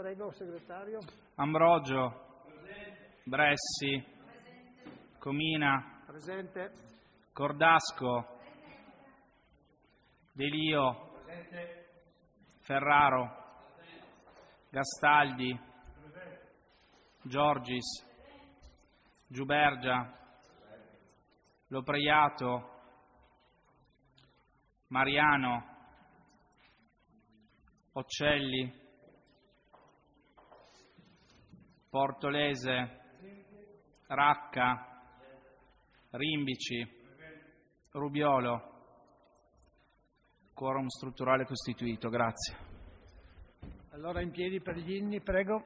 Prego, segretario. Ambrogio. Bressi. Comina. Presente. Cordasco. Delio. Ferraro. Gastaldi. Giorgis. Giubergia. Lopreiato. Mariano. Occelli. Portolese. Racca. Rimbici. Rubiolo. Quorum strutturale costituito. Grazie. Allora in piedi per gli inni, prego.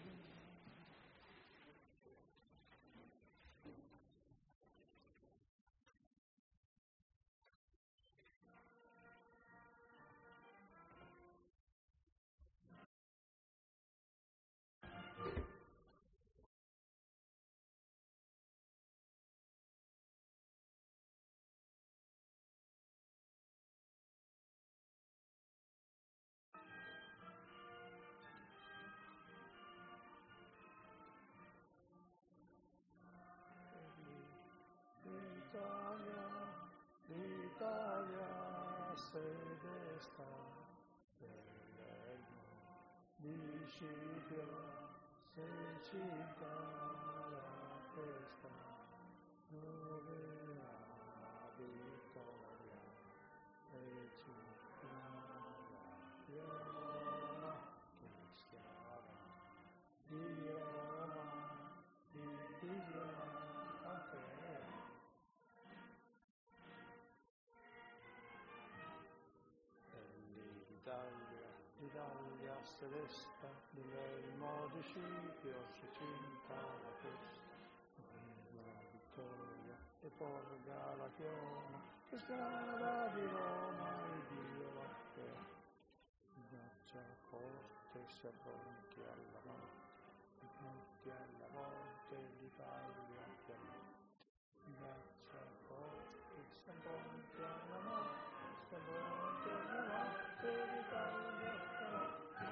L'Italia sede sta del regno di Scipio, se città la festa, dove la vittoria e città la fiora cristiana di Roma, di Dio a te. L'Italia celesta, dell'elmo di Scipio, si cinta la festa, la vittoria e porga la chioma, che strada di Roma e Dio la fe. Ghiaccia forte sia pronti alla morte l'Italia chiama. Ghiaccia forte sia pronti alla morte, sia pronti alla morte l'Italia chiama.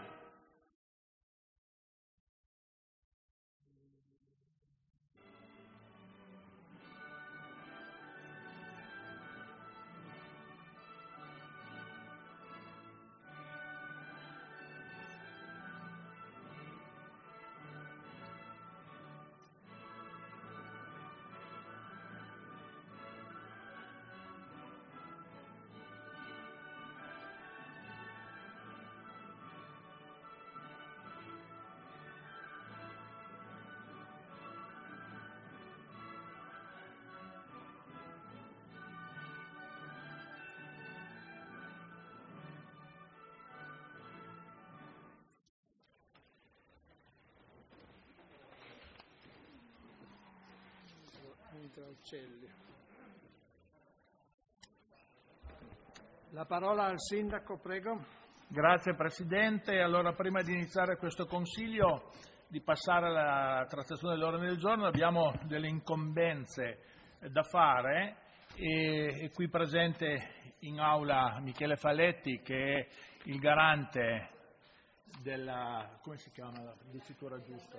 La parola al sindaco, prego. Grazie Presidente. Allora, prima di iniziare questo Consiglio, di passare alla trattazione dell'ordine del giorno, abbiamo delle incombenze da fare e è qui presente in aula Michele Falletti, che è il garante della, come si chiama la dicitura giusta?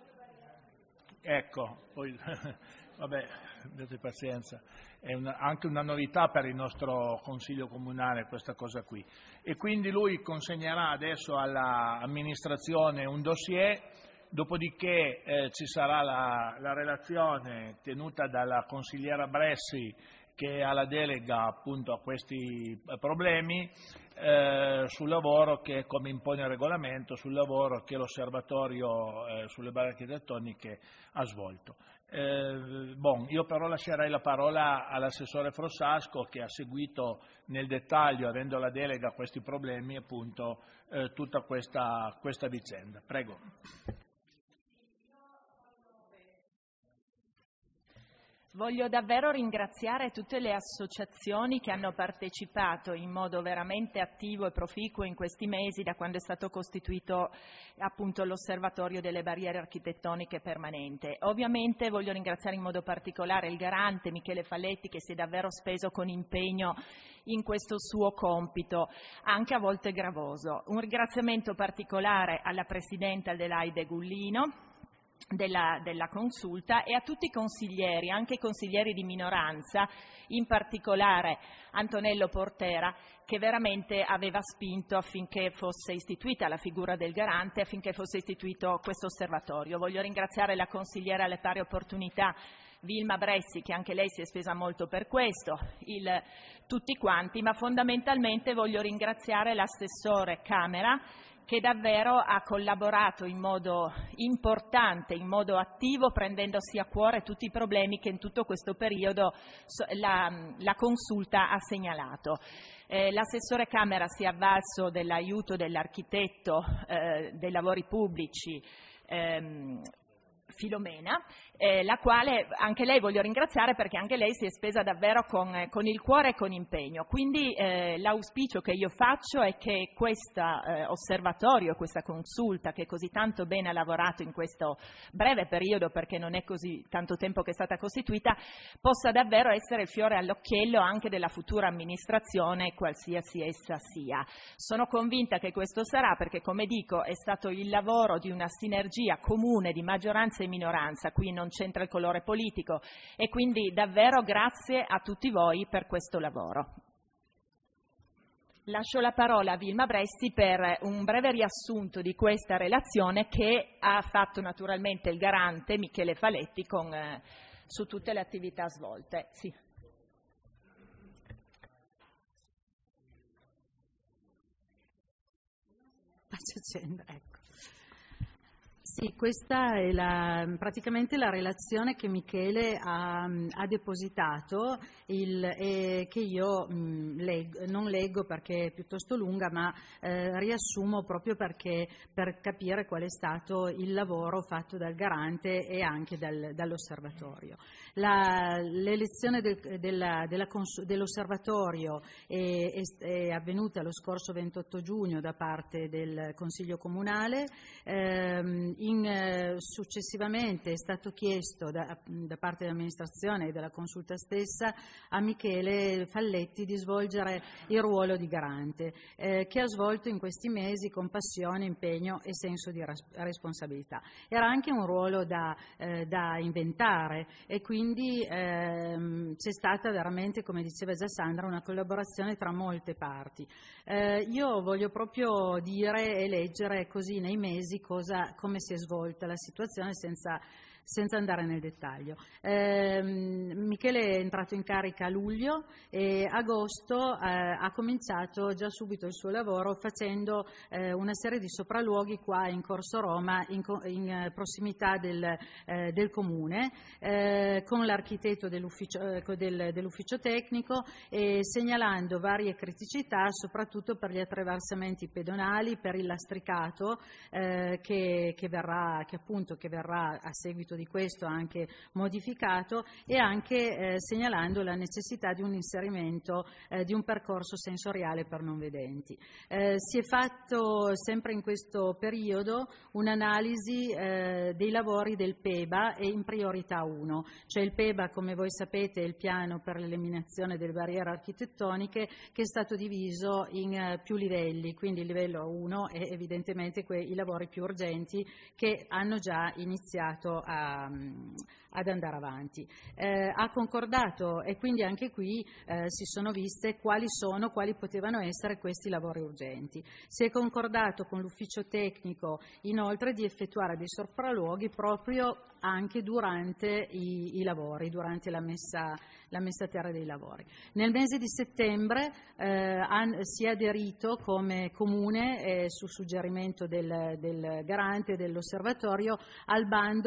Ecco, poi vabbè, avete pazienza, è anche una novità per il nostro Consiglio Comunale questa cosa qui. E quindi lui consegnerà adesso all'amministrazione un dossier, dopodiché ci sarà la relazione tenuta dalla consigliera Bressi, che ha la delega appunto a questi problemi, sul lavoro che, come impone il regolamento, sul lavoro che l'osservatorio sulle barre architettoniche ha svolto. Io però lascerei la parola all'assessore Frossasco, che ha seguito nel dettaglio, avendo la delega, a questi problemi, appunto, tutta questa vicenda. Prego. Voglio davvero ringraziare tutte le associazioni che hanno partecipato in modo veramente attivo e proficuo in questi mesi, da quando è stato costituito appunto l'Osservatorio delle barriere architettoniche permanente. Ovviamente voglio ringraziare in modo particolare il garante Michele Falletti, che si è davvero speso con impegno in questo suo compito, anche a volte gravoso. Un ringraziamento particolare alla Presidente Adelaide Gullino della consulta e a tutti i consiglieri, anche i consiglieri di minoranza, in particolare Antonello Portera, che veramente aveva spinto affinché fosse istituita la figura del garante, affinché fosse istituito questo osservatorio. Voglio ringraziare la consigliera alle pari opportunità Vilma Bressi, che anche lei si è spesa molto per questo, tutti quanti, ma fondamentalmente voglio ringraziare l'assessore Camera, che davvero ha collaborato in modo importante, in modo attivo, prendendosi a cuore tutti i problemi che in tutto questo periodo la consulta ha segnalato. L'assessore Camera si è avvalso dell'aiuto dell'architetto dei lavori pubblici Filomena, la quale anche lei voglio ringraziare, perché anche lei si è spesa davvero con il cuore e con impegno. Quindi l'auspicio che io faccio è che questo osservatorio, questa consulta che così tanto bene ha lavorato in questo breve periodo, perché non è così tanto tempo che è stata costituita, possa davvero essere il fiore all'occhiello anche della futura amministrazione, qualsiasi essa sia. Sono convinta che questo sarà, perché come dico è stato il lavoro di una sinergia comune di maggioranza e minoranza, qui non c'entra il colore politico, e quindi davvero grazie a tutti voi per questo lavoro. Lascio la parola a Vilma Bressi per un breve riassunto di questa relazione che ha fatto naturalmente il garante Michele Falletti su tutte le attività svolte. Sì. Ecco. Sì, questa è praticamente la relazione che Michele ha depositato e che io non leggo perché è piuttosto lunga, ma riassumo proprio per capire qual è stato il lavoro fatto dal garante e anche dall'osservatorio. L'elezione dell'osservatorio è avvenuta lo scorso 28 giugno da parte del Consiglio Comunale. Successivamente è stato chiesto da parte dell'amministrazione e della consulta stessa a Michele Falletti di svolgere il ruolo di garante, che ha svolto in questi mesi con passione, impegno e senso di responsabilità. Era anche un ruolo da inventare e quindi c'è stata veramente, come diceva già Sandra, una collaborazione tra molte parti. Io voglio proprio dire e leggere così nei mesi come si è svolta la situazione senza andare nel dettaglio. Michele è entrato in carica a luglio e agosto ha cominciato già subito il suo lavoro facendo una serie di sopralluoghi qua in Corso Roma, in prossimità del Comune, con l'architetto dell'ufficio tecnico, e segnalando varie criticità soprattutto per gli attraversamenti pedonali, per il lastricato che verrà a seguito di questo anche modificato, e anche segnalando la necessità di un inserimento di un percorso sensoriale per non vedenti. Si è fatto sempre in questo periodo un'analisi dei lavori del PEBA e in priorità 1, cioè il PEBA, come voi sapete, è il piano per l'eliminazione delle barriere architettoniche, che è stato diviso in più livelli, quindi il livello 1 è evidentemente i lavori più urgenti che hanno già iniziato ad andare avanti. Ha concordato, e quindi anche qui si sono viste quali potevano essere questi lavori urgenti. Si è concordato con l'ufficio tecnico inoltre di effettuare dei sopralluoghi proprio anche durante i lavori, durante la messa a terra dei lavori. Nel mese di settembre si è aderito come Comune, su suggerimento del garante dell'osservatorio, al bando per la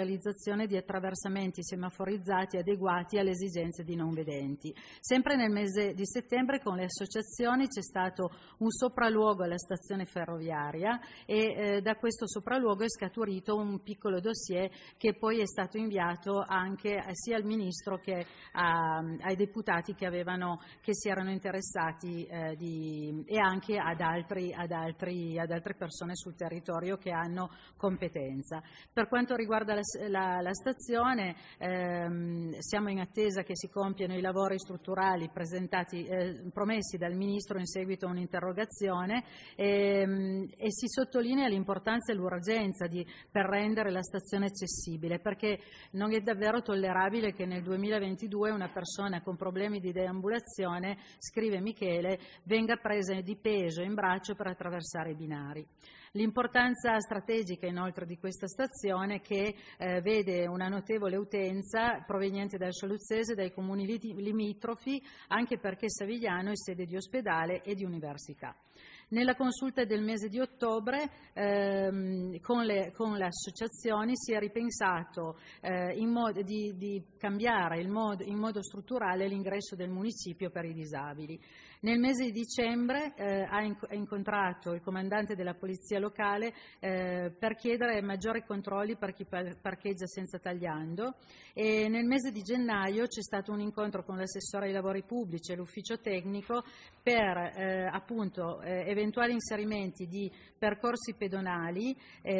realizzazione di attraversamenti semaforizzati adeguati alle esigenze di non vedenti. Sempre nel mese di settembre con le associazioni c'è stato un sopralluogo alla stazione ferroviaria e da questo sopralluogo è scaturito un piccolo dossier che poi è stato inviato anche sia al Ministro che ai deputati che si erano interessati e anche ad altre persone sul territorio che hanno competenza. Per quanto riguarda la stazione, siamo in attesa che si compiano i lavori strutturali promessi dal Ministro in seguito a un'interrogazione e si sottolinea l'importanza e l'urgenza per rendere la stazione accessibile, perché non è davvero tollerabile che nel 2022 una persona con problemi di deambulazione, scrive Michele, venga presa di peso in braccio per attraversare i binari. L'importanza strategica inoltre di questa stazione che vede una notevole utenza proveniente dal Scialuzzese e dai comuni limitrofi, anche perché Savigliano è sede di ospedale e di università. Nella consulta del mese di ottobre con le associazioni si è ripensato di cambiare in modo strutturale l'ingresso del municipio per i disabili. Nel mese di dicembre ha incontrato il comandante della polizia locale per chiedere maggiori controlli per chi parcheggia senza tagliando e nel mese di gennaio c'è stato un incontro con l'assessore ai lavori pubblici e l'ufficio tecnico per eventuali inserimenti di percorsi pedonali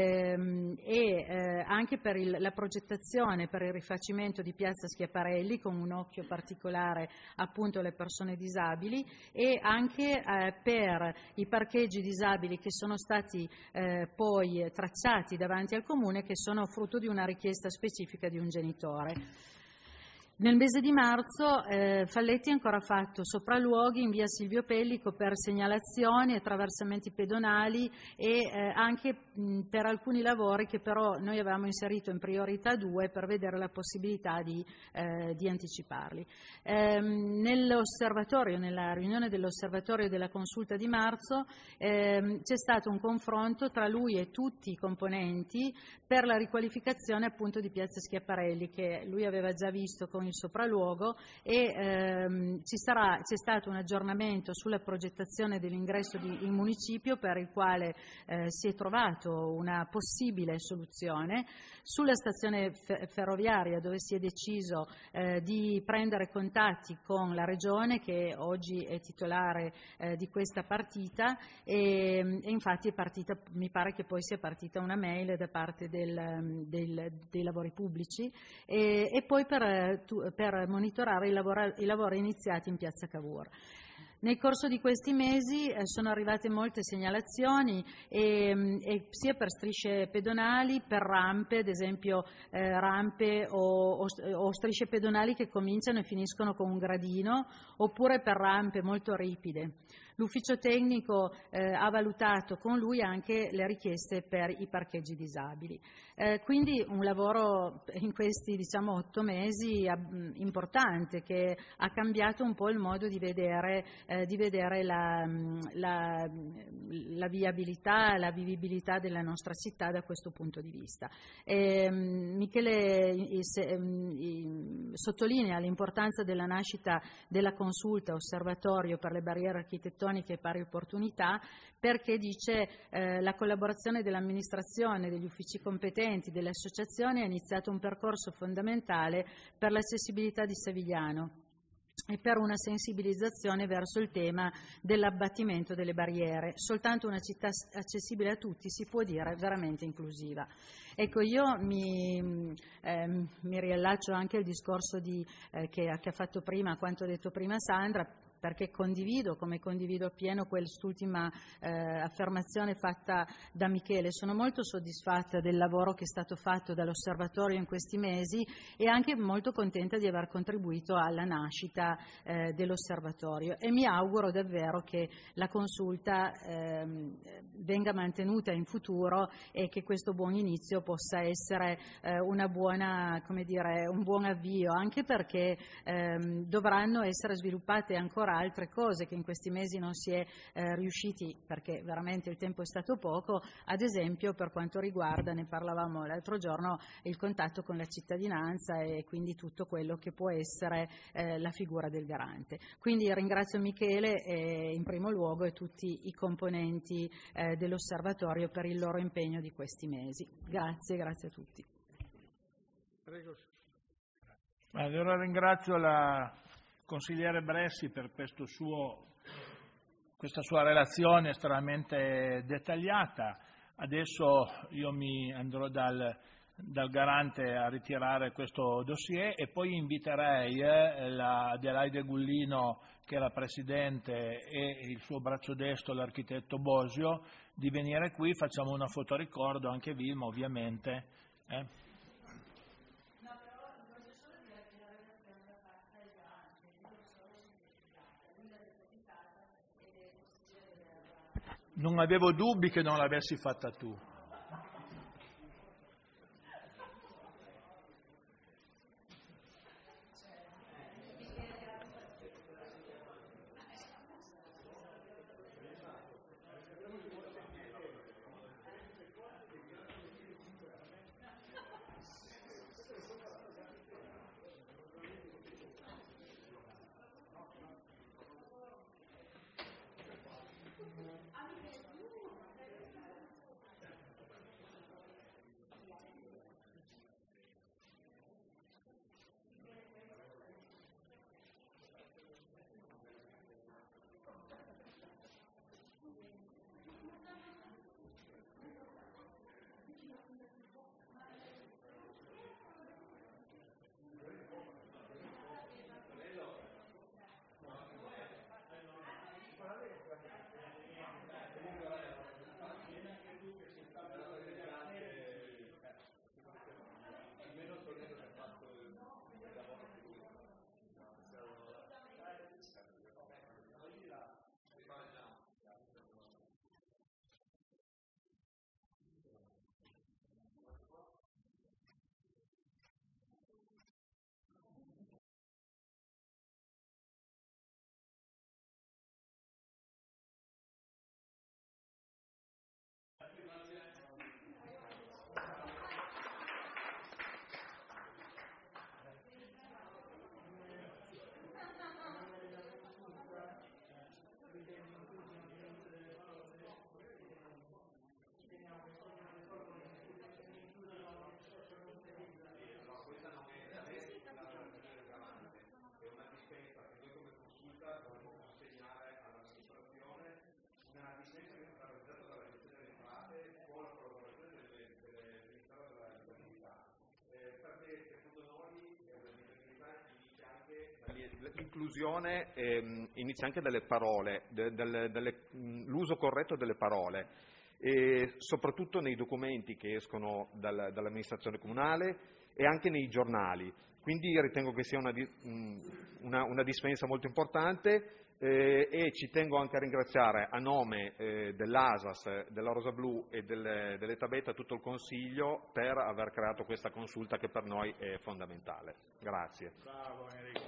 e anche per la progettazione per il rifacimento di piazza Schiaparelli con un occhio particolare appunto alle persone disabili e anche per i parcheggi disabili che sono stati poi tracciati davanti al Comune, che sono frutto di una richiesta specifica di un genitore. Nel mese di marzo Falletti ha ancora fatto sopralluoghi in via Silvio Pellico per segnalazioni, attraversamenti pedonali e anche per alcuni lavori che però noi avevamo inserito in priorità 2 per vedere la possibilità di anticiparli. Nella riunione dell'osservatorio della consulta di marzo c'è stato un confronto tra lui e tutti i componenti per la riqualificazione appunto di piazza Schiaparelli, che lui aveva già visto con il sopralluogo e c'è stato un aggiornamento sulla progettazione dell'ingresso in municipio per il quale si è trovato una possibile soluzione. Sulla stazione ferroviaria, dove si è deciso di prendere contatti con la Regione, che oggi è titolare di questa partita e infatti è partita, mi pare che poi sia partita una mail da parte dei lavori pubblici e poi per monitorare i lavori iniziati in piazza Cavour. Nel corso di questi mesi sono arrivate molte segnalazioni sia per strisce pedonali, per rampe, ad esempio rampe o strisce pedonali che cominciano e finiscono con un gradino, oppure per rampe molto ripide. L'ufficio tecnico ha valutato con lui anche le richieste per i parcheggi disabili. Quindi un lavoro in questi 8 mesi importante che ha cambiato un po' il modo di vedere la viabilità, la vivibilità della nostra città da questo punto di vista. Michele sottolinea l'importanza della nascita della consulta osservatorio per le barriere architettoniche e pari opportunità, perché dice la collaborazione dell'amministrazione, degli uffici competenti, delle associazioni ha iniziato un percorso fondamentale per l'accessibilità di Savigliano e per una sensibilizzazione verso il tema dell'abbattimento delle barriere. Soltanto una città accessibile a tutti si può dire veramente inclusiva. Ecco, io mi riallaccio anche al discorso che ha fatto prima, quanto ha detto prima Sandra, perché condivido appieno quest'ultima affermazione fatta da Michele. Sono molto soddisfatta del lavoro che è stato fatto dall'osservatorio in questi mesi e anche molto contenta di aver contribuito alla nascita dell'osservatorio e mi auguro davvero che la consulta venga mantenuta in futuro e che questo buon inizio possa essere un buon avvio, anche perché dovranno essere sviluppate ancora altre cose che in questi mesi non si è riusciti, perché veramente il tempo è stato poco, ad esempio per quanto riguarda, ne parlavamo l'altro giorno, il contatto con la cittadinanza e quindi tutto quello che può essere la figura del garante. Quindi ringrazio Michele in primo luogo e tutti i componenti dell'Osservatorio per il loro impegno di questi mesi. Grazie a tutti. Prego. Allora ringrazio la consigliere Bressi per questa sua relazione estremamente dettagliata. Adesso io mi andrò dal garante a ritirare questo dossier e poi inviterei la Adelaide Gullino, che è la Presidente, e il suo braccio destro, l'architetto Bosio, di venire qui, facciamo una fotoricordo, anche Vilma ovviamente. Non avevo dubbi che non l'avessi fatta tu. L'inclusione inizia anche dalle parole, l'uso corretto delle parole, e soprattutto nei documenti che escono dall'amministrazione comunale e anche nei giornali. Quindi ritengo che sia una dispensa molto importante e ci tengo anche a ringraziare a nome dell'ASAS, della Rosa Blu e delle Tabetta tutto il Consiglio per aver creato questa consulta che per noi è fondamentale. Grazie. Bravo Enrico.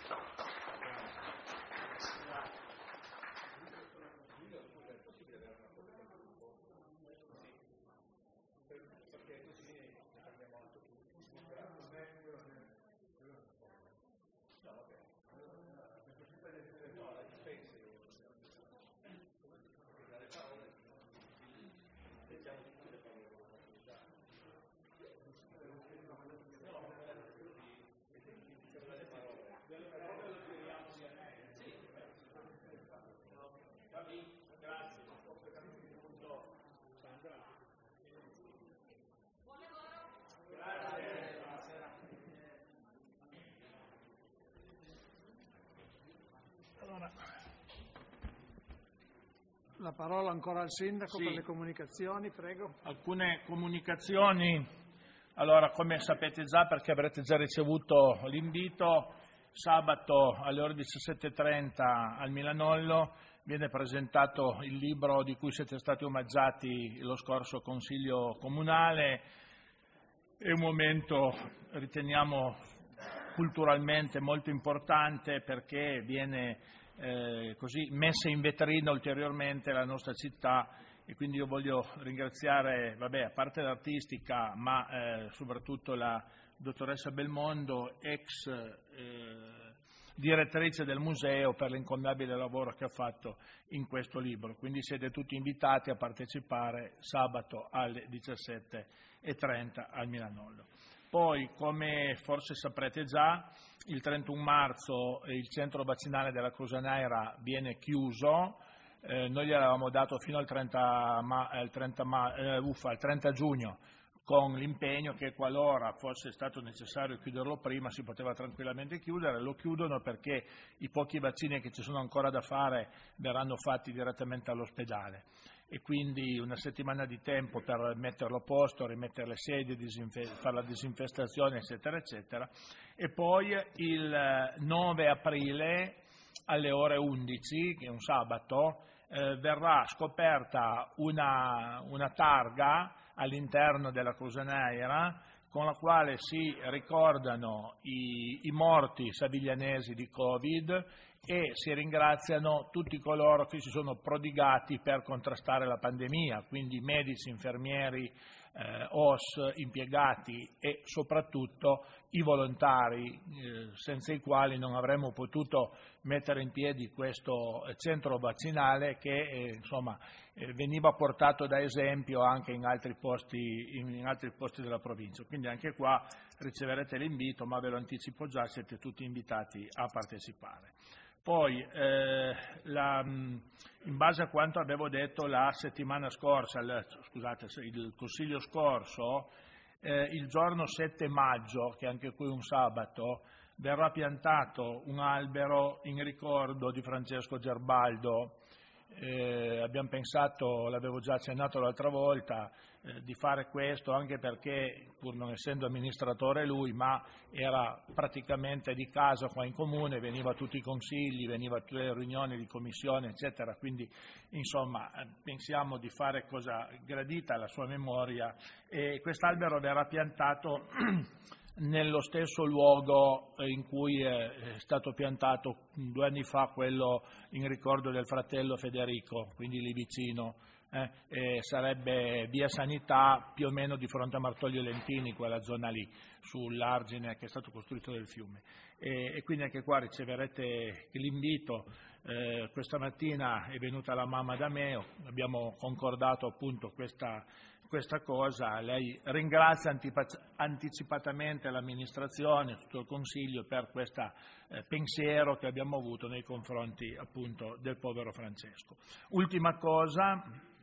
La parola ancora al Sindaco Sì. per le comunicazioni, prego. Alcune comunicazioni. Allora, come sapete già, perché avrete già ricevuto l'invito, sabato alle ore 17:30 al Milanollo viene presentato il libro di cui siete stati omaggiati lo scorso Consiglio Comunale. È un momento, riteniamo, culturalmente molto importante, perché viene così messe in vetrina ulteriormente la nostra città. E quindi io voglio ringraziare, a parte l'artistica, ma soprattutto la dottoressa Belmondo, ex direttrice del museo, per l'incommentabile lavoro che ha fatto in questo libro. Quindi siete tutti invitati a partecipare sabato alle 17:30 al Milanollo. Poi, come forse saprete già, il 31 marzo il centro vaccinale della Croce Nera viene chiuso. Noi gli avevamo dato fino al 30 giugno, con l'impegno che qualora fosse stato necessario chiuderlo prima si poteva tranquillamente chiudere. Lo chiudono perché i pochi vaccini che ci sono ancora da fare verranno fatti direttamente all'ospedale, e quindi una settimana di tempo per metterlo a posto, rimettere le sedie, fare la disinfestazione, eccetera, eccetera. E poi il 9 aprile alle ore 11, che è un sabato, verrà scoperta una targa all'interno della Croce Nera con la quale si ricordano i morti saviglianesi di Covid e si ringraziano tutti coloro che si sono prodigati per contrastare la pandemia, quindi medici, infermieri, OS, impiegati e soprattutto i volontari, senza i quali non avremmo potuto mettere in piedi questo centro vaccinale che veniva portato da esempio anche in altri posti della provincia. Quindi anche qua riceverete l'invito, ma ve lo anticipo già, siete tutti invitati a partecipare. Poi, in base a quanto avevo detto la settimana scorsa, il Consiglio scorso, il giorno 7 maggio, che anche qui è un sabato, verrà piantato un albero in ricordo di Francesco Gerbaldo. Abbiamo pensato, l'avevo già accennato l'altra volta, di fare questo anche perché, pur non essendo amministratore lui, ma era praticamente di casa qua in comune, veniva a tutti i consigli, veniva a tutte le riunioni di commissione, eccetera, quindi pensiamo di fare cosa gradita alla sua memoria, e quest'albero verrà piantato nello stesso luogo in cui è stato piantato 2 anni fa quello in ricordo del fratello Federico, quindi lì vicino. Sarebbe via Sanità, più o meno di fronte a Martoglio Lentini, quella zona lì, sull'argine che è stato costruito del fiume. E quindi anche qua riceverete l'invito. Questa mattina è venuta la mamma da me, abbiamo concordato appunto questa cosa. Lei ringrazia anticipatamente l'amministrazione, tutto il Consiglio per questo pensiero che abbiamo avuto nei confronti appunto del povero Francesco. Ultima cosa,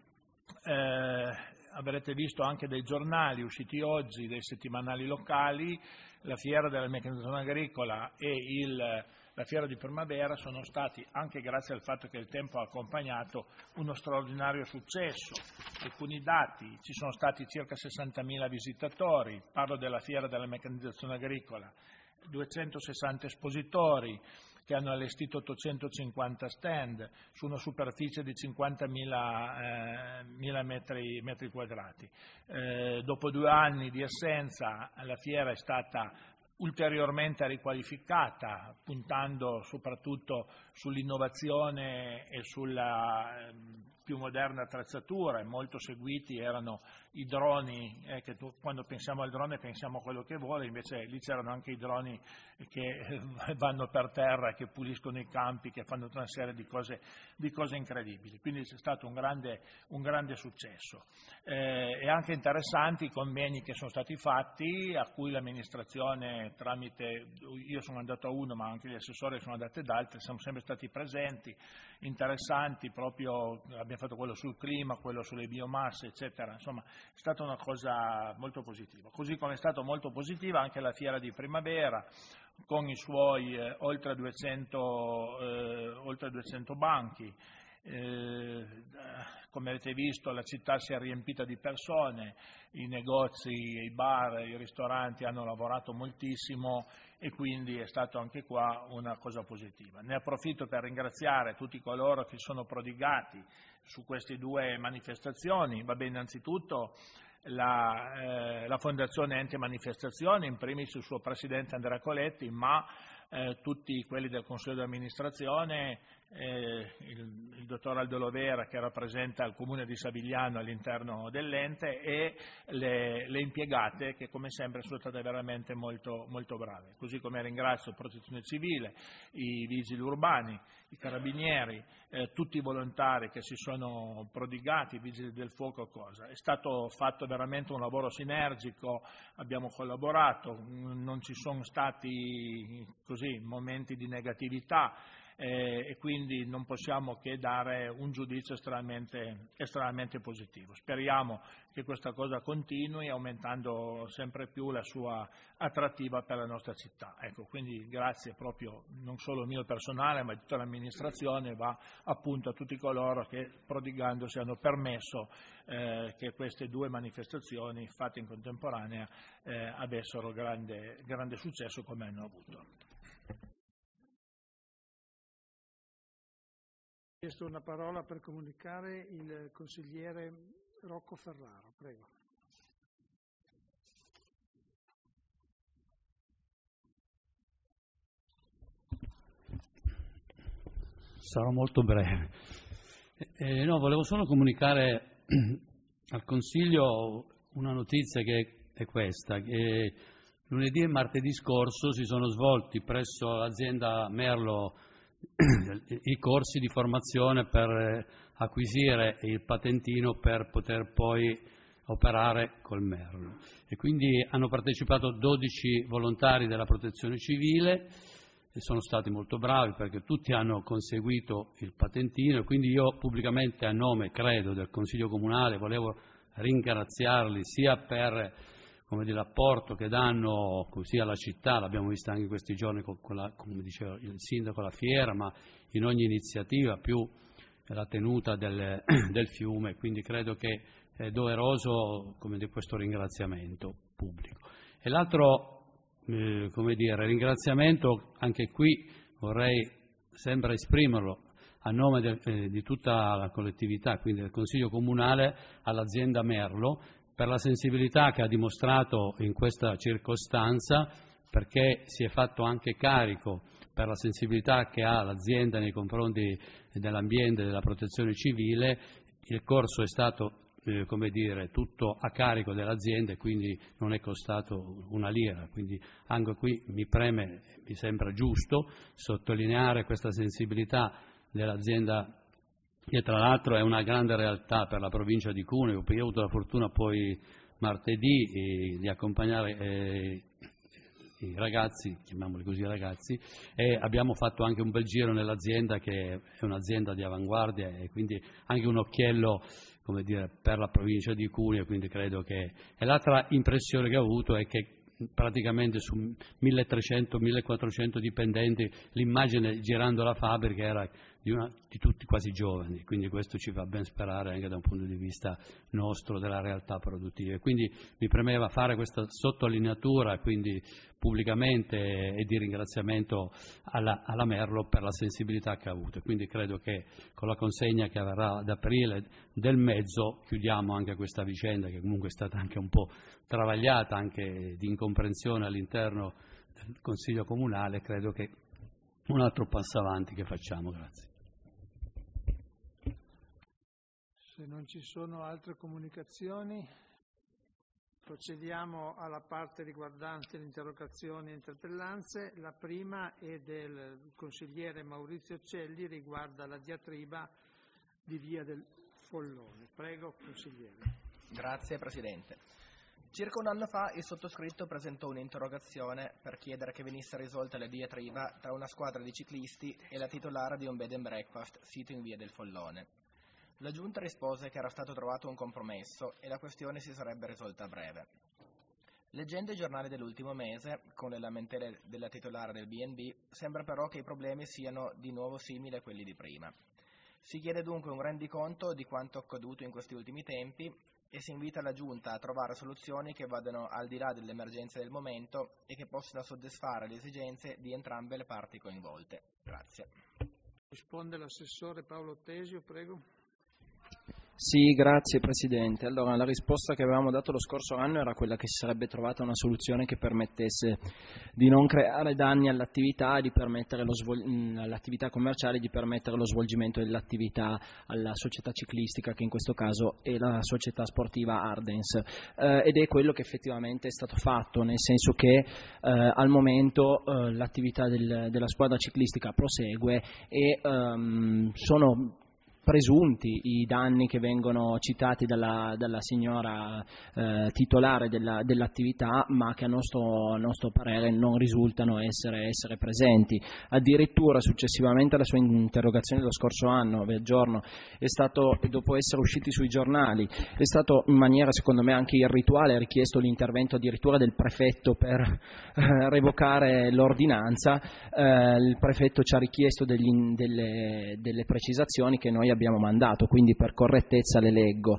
avrete visto anche dai giornali usciti oggi, dei settimanali locali, la fiera della meccanizzazione agricola e la fiera di primavera sono stati, anche grazie al fatto che il tempo ha accompagnato, uno straordinario successo. Alcuni dati: ci sono stati circa 60.000 visitatori, parlo della fiera della meccanizzazione agricola, 260 espositori che hanno allestito 850 stand su una superficie di 50.000 metri quadrati. Dopo 2 anni di assenza, la fiera è stata ulteriormente riqualificata, puntando soprattutto sull'innovazione e sulla più moderna attrezzatura. Molto seguiti erano i droni, che quando pensiamo al drone pensiamo a quello che vuole, invece lì c'erano anche i droni che vanno per terra, che puliscono i campi, che fanno tutta una serie di cose incredibili. Quindi c'è stato un grande successo. E anche interessanti i convegni che sono stati fatti, a cui l'amministrazione io sono andato a uno, ma anche gli assessori sono andati ad altri, siamo sempre stati presenti, interessanti, proprio abbiamo fatto quello sul clima, quello sulle biomasse, eccetera. Insomma, è stata una cosa molto positiva. Così come è stato molto positiva anche la fiera di primavera, con i suoi oltre 200 banchi. Come avete visto, la città si è riempita di persone, i negozi, i bar, i ristoranti hanno lavorato moltissimo, e quindi è stato anche qua una cosa positiva. Ne approfitto per ringraziare tutti coloro che sono prodigati su queste 2 manifestazioni. Innanzitutto la Fondazione Ente Manifestazione, in primis il suo presidente Andrea Coletti, ma tutti quelli del Consiglio di amministrazione, il dottor Aldo Lovera che rappresenta il Comune di Savigliano all'interno dell'ente e le impiegate che come sempre sono state veramente molto, molto brave, così come ringrazio la Protezione Civile, i vigili urbani, i carabinieri, tutti i volontari che si sono prodigati, i vigili del fuoco. È stato fatto veramente un lavoro sinergico, abbiamo collaborato, non ci sono stati così momenti di negatività, e quindi non possiamo che dare un giudizio estremamente positivo. Speriamo che questa cosa continui aumentando sempre più la sua attrattiva per la nostra città. Ecco, quindi grazie proprio non solo mio personale ma di tutta l'amministrazione, va appunto a tutti coloro che prodigandosi hanno permesso che queste due manifestazioni fatte in contemporanea avessero grande successo come hanno avuto. Ho chiesto una parola per comunicare il consigliere Rocco Ferraro, prego. Sarò molto breve. No, volevo solo comunicare al Consiglio una notizia che è questa, che lunedì e martedì scorso si sono svolti presso l'azienda Merlo i corsi di formazione per acquisire il patentino per poter poi operare col Merlo, e quindi hanno partecipato 12 volontari della Protezione Civile e sono stati molto bravi perché tutti hanno conseguito il patentino, e quindi io pubblicamente a nome, credo, del Consiglio Comunale volevo ringraziarli sia per l'apporto che danno così alla città, l'abbiamo visto anche in questi giorni come diceva il sindaco, la fiera, ma in ogni iniziativa, più la tenuta del fiume, quindi credo che è doveroso questo ringraziamento pubblico. E l'altro ringraziamento, anche qui vorrei sempre esprimerlo a nome di tutta la collettività, quindi del Consiglio Comunale, all'azienda Merlo, per la sensibilità che ha dimostrato in questa circostanza, perché si è fatto anche carico per la sensibilità che ha l'azienda nei confronti dell'ambiente e della protezione civile. Il corso è stato tutto a carico dell'azienda e quindi non è costato una lira, quindi anche qui mi sembra giusto sottolineare questa sensibilità dell'azienda, che tra l'altro è una grande realtà per la provincia di Cuneo. Io ho avuto la fortuna poi martedì di accompagnare i ragazzi, chiamiamoli così ragazzi, e abbiamo fatto anche un bel giro nell'azienda, che è un'azienda di avanguardia e quindi anche un occhiello per la provincia di Cuneo, quindi credo che... E l'altra impressione che ho avuto è che praticamente su 1.300-1.400 dipendenti l'immagine girando la fabbrica era di tutti quasi giovani, quindi questo ci fa ben sperare anche da un punto di vista nostro della realtà produttiva. Quindi mi premeva fare questa sottolineatura, quindi pubblicamente, e di ringraziamento alla Merlo per la sensibilità che ha avuto. Quindi credo che con la consegna che avverrà ad aprile del mezzo chiudiamo anche questa vicenda, che comunque è stata anche un po' travagliata, anche di incomprensione all'interno del Consiglio Comunale. Credo che un altro passo avanti che facciamo. Grazie. Se non ci sono altre comunicazioni, procediamo alla parte riguardante le interrogazioni e interpellanze. La prima è del consigliere Maurizio Celli, riguarda la diatriba di Via del Follone. Prego, consigliere. Grazie, Presidente. Circa un anno fa il sottoscritto presentò un'interrogazione per chiedere che venisse risolta la diatriba tra una squadra di ciclisti e la titolare di un bed and breakfast sito in Via del Follone. La Giunta rispose che era stato trovato un compromesso e la questione si sarebbe risolta a breve. Leggendo i giornali dell'ultimo mese, con le lamentele della titolare del B&B, sembra però che i problemi siano di nuovo simili a quelli di prima. Si chiede dunque un rendiconto di quanto accaduto in questi ultimi tempi e si invita la Giunta a trovare soluzioni che vadano al di là delle emergenze del momento e che possano soddisfare le esigenze di entrambe le parti coinvolte. Grazie. Risponde l'assessore Paolo Tesio, prego. Sì, grazie Presidente. Allora, la risposta che avevamo dato lo scorso anno era quella che si sarebbe trovata una soluzione che permettesse di non creare danni all'attività e di permettere all'attività commerciale, di permettere lo svolgimento dell'attività alla società ciclistica, che in questo caso è la società sportiva Ardens, ed è quello che effettivamente è stato fatto, nel senso che al momento l'attività della squadra ciclistica prosegue e sono presunti i danni che vengono citati dalla signora titolare dell'attività, ma che a nostro parere non risultano essere presenti. Addirittura successivamente alla sua interrogazione dello scorso anno, è stato, dopo essere usciti sui giornali, è stato in maniera secondo me anche irrituale richiesto l'intervento addirittura del prefetto per revocare l'ordinanza. Il prefetto ci ha richiesto delle precisazioni che noi abbiamo mandato, quindi per correttezza le leggo.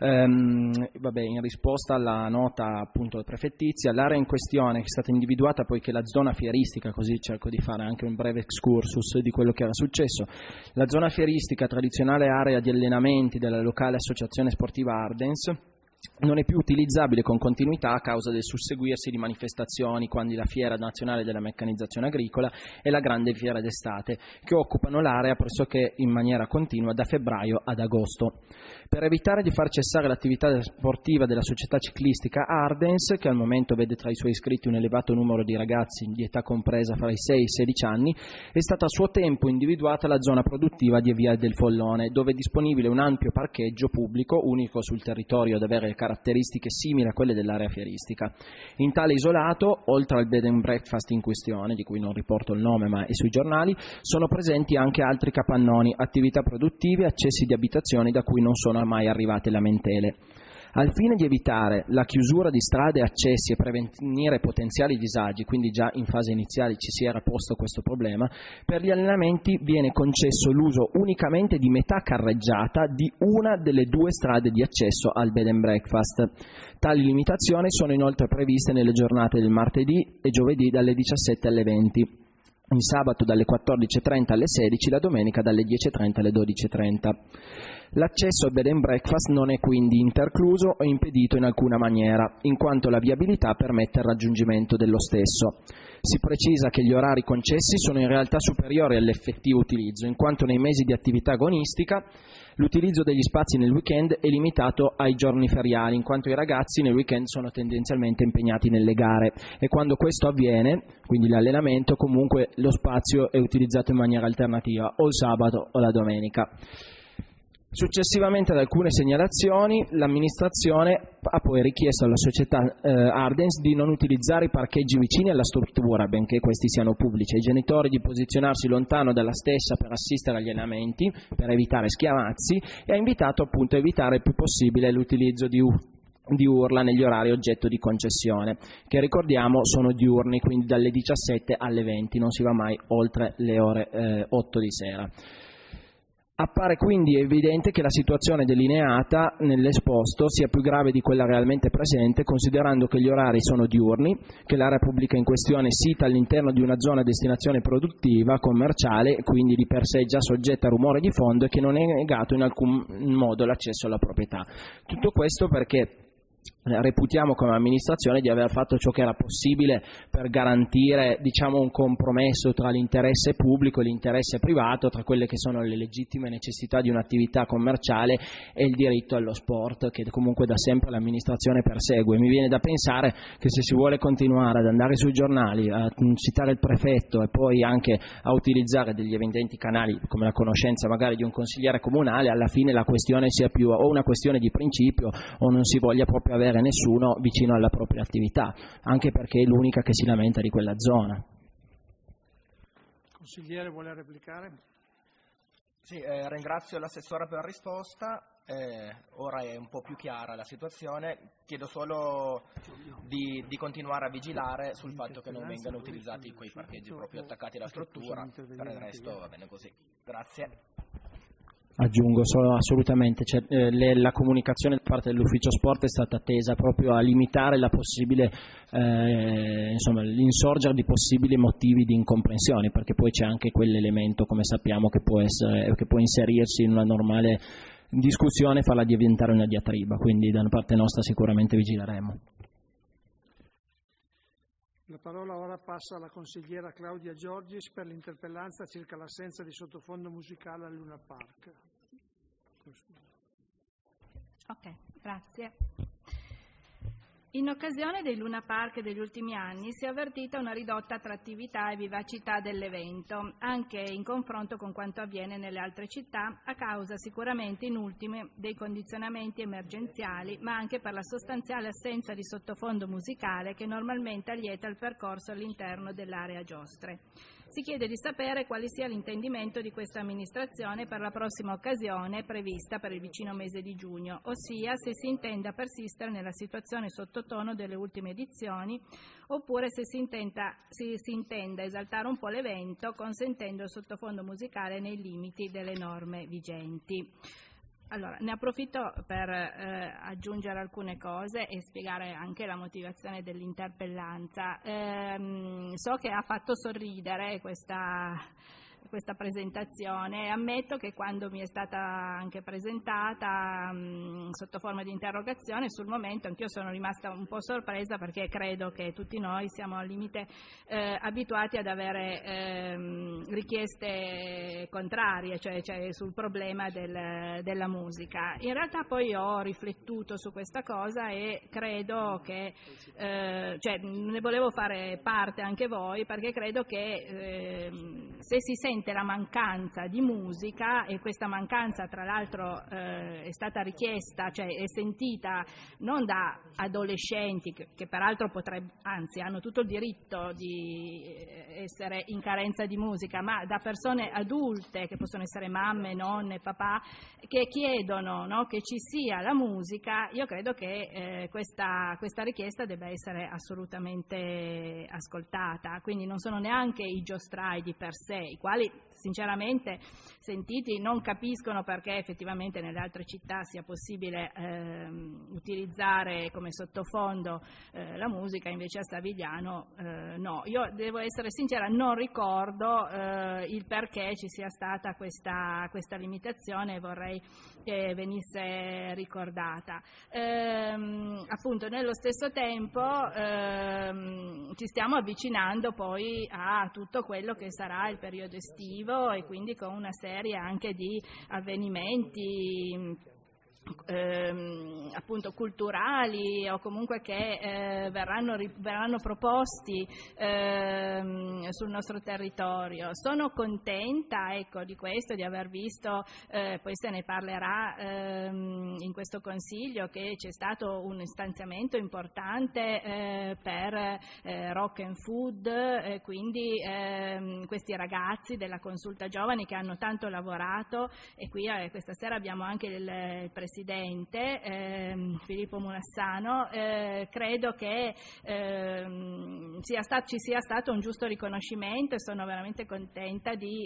In risposta alla nota appunto prefettizia, l'area in questione che è stata individuata poiché la zona fieristica, così cerco di fare anche un breve excursus di quello che era successo, la zona fieristica, tradizionale area di allenamenti della locale associazione sportiva Ardens, non è più utilizzabile con continuità a causa del susseguirsi di manifestazioni quali la Fiera Nazionale della Meccanizzazione Agricola e la Grande Fiera d'Estate, che occupano l'area pressoché in maniera continua da febbraio ad agosto. Per evitare di far cessare l'attività sportiva della società ciclistica Ardens, che al momento vede tra i suoi iscritti un elevato numero di ragazzi di età compresa fra i 6 e i 16 anni, è stata a suo tempo individuata la zona produttiva di Via del Follone, dove è disponibile un ampio parcheggio pubblico, unico sul territorio ad avere caratteristiche simili a quelle dell'area fieristica. In tale isolato, oltre al bed and breakfast in questione, di cui non riporto il nome ma è sui giornali, sono presenti anche altri capannoni, attività produttive, accessi di abitazioni da cui non sono mai arrivate lamentele. Al fine di evitare la chiusura di strade e accessi e prevenire potenziali disagi, quindi già in fase iniziale ci si era posto questo problema, per gli allenamenti viene concesso l'uso unicamente di metà carreggiata di una delle 2 strade di accesso al bed and breakfast. Tali limitazioni sono inoltre previste nelle giornate del martedì e giovedì dalle 17 alle 20. Il sabato dalle 14.30 alle 16, la domenica dalle 10.30 alle 12.30. L'accesso al bed and breakfast non è quindi intercluso o impedito in alcuna maniera, in quanto la viabilità permette il raggiungimento dello stesso. Si precisa che gli orari concessi sono in realtà superiori all'effettivo utilizzo, in quanto nei mesi di attività agonistica l'utilizzo degli spazi nel weekend è limitato ai giorni feriali, in quanto i ragazzi nel weekend sono tendenzialmente impegnati nelle gare e quando questo avviene, quindi l'allenamento, comunque lo spazio è utilizzato in maniera alternativa o il sabato o la domenica. Successivamente ad alcune segnalazioni, l'amministrazione ha poi richiesto alla società Ardens di non utilizzare i parcheggi vicini alla struttura, benché questi siano pubblici, ai genitori di posizionarsi lontano dalla stessa per assistere agli allenamenti, per evitare schiamazzi, e ha invitato appunto a evitare il più possibile l'utilizzo di urla negli orari oggetto di concessione, che ricordiamo sono diurni, quindi dalle 17 alle 20, non si va mai oltre le ore 8 di sera. Appare quindi evidente che la situazione delineata nell'esposto sia più grave di quella realmente presente, considerando che gli orari sono diurni, che l'area pubblica in questione è sita all'interno di una zona a destinazione produttiva, commerciale, quindi di per sé già soggetta a rumore di fondo, e che non è negato in alcun modo l'accesso alla proprietà. Tutto questo perché reputiamo come amministrazione di aver fatto ciò che era possibile per garantire, diciamo, un compromesso tra l'interesse pubblico e l'interesse privato, tra quelle che sono le legittime necessità di un'attività commerciale e il diritto allo sport, che comunque da sempre l'amministrazione persegue. Mi viene da pensare che se si vuole continuare ad andare sui giornali a citare il prefetto e poi anche a utilizzare degli evidenti canali come la conoscenza magari di un consigliere comunale, alla fine la questione sia più o una questione di principio o non si voglia proprio avere nessuno vicino alla propria attività, anche perché è l'unica che si lamenta di quella zona. Consigliere, vuole replicare? Sì, ringrazio l'assessore per la risposta. Ora è un po' più chiara la situazione. Chiedo solo di continuare a vigilare sul fatto che non vengano utilizzati quei parcheggi proprio attaccati alla struttura. Per il resto va bene così. Grazie. Aggiungo solo assolutamente, la comunicazione da parte dell'ufficio sport è stata tesa proprio a limitare la possibile, l'insorgere di possibili motivi di incomprensione, perché poi c'è anche quell'elemento, come sappiamo, che può inserirsi in una normale discussione e farla diventare una diatriba, quindi da parte nostra sicuramente vigileremo. La parola ora passa alla consigliera Claudia Giorgis per l'interpellanza circa l'assenza di sottofondo musicale al Luna Park. Ok, grazie. In occasione dei Luna Park degli ultimi anni si è avvertita una ridotta attrattività e vivacità dell'evento, anche in confronto con quanto avviene nelle altre città, a causa sicuramente in ultime dei condizionamenti emergenziali, ma anche per la sostanziale assenza di sottofondo musicale che normalmente allieta il percorso all'interno dell'area giostre. Si chiede di sapere quale sia l'intendimento di questa amministrazione per la prossima occasione prevista per il vicino mese di giugno, ossia se si intenda persistere nella situazione sottotono delle ultime edizioni oppure se si intenda esaltare un po' l'evento consentendo il sottofondo musicale nei limiti delle norme vigenti. Allora, ne approfitto per aggiungere alcune cose e spiegare anche la motivazione dell'interpellanza. So che ha fatto sorridere questa presentazione. Ammetto che quando mi è stata anche presentata sotto forma di interrogazione, sul momento anch'io sono rimasta un po' sorpresa, perché credo che tutti noi siamo al limite abituati ad avere richieste contrarie, cioè sul problema della musica. In realtà poi ho riflettuto su questa cosa e credo che ne volevo fare parte anche voi, perché credo che se si sente la mancanza di musica, e questa mancanza tra l'altro è stata richiesta, cioè è sentita non da adolescenti che peraltro anzi hanno tutto il diritto di essere in carenza di musica, ma da persone adulte che possono essere mamme, nonne, papà, che chiedono, no, che ci sia la musica. Io credo che questa richiesta debba essere assolutamente ascoltata, quindi non sono neanche i giostrai di per sé, i quali sinceramente sentiti non capiscono perché effettivamente nelle altre città sia possibile utilizzare come sottofondo la musica, invece a Savigliano no. Io devo essere sincera, non ricordo il perché ci sia stata questa limitazione e vorrei che venisse ricordata. Appunto, nello stesso tempo ci stiamo avvicinando poi a tutto quello che sarà il periodo estivo, e quindi con una serie anche di avvenimenti appunto culturali o comunque che verranno proposti sul nostro territorio. Sono contenta, ecco, di questo, di aver visto, poi se ne parlerà in questo Consiglio, che c'è stato un stanziamento importante per Rock and Food, quindi questi ragazzi della Consulta Giovani che hanno tanto lavorato, e qui questa sera abbiamo anche il Presidente Filippo Munassano. Credo che ci sia stato un giusto riconoscimento, e sono veramente contenta di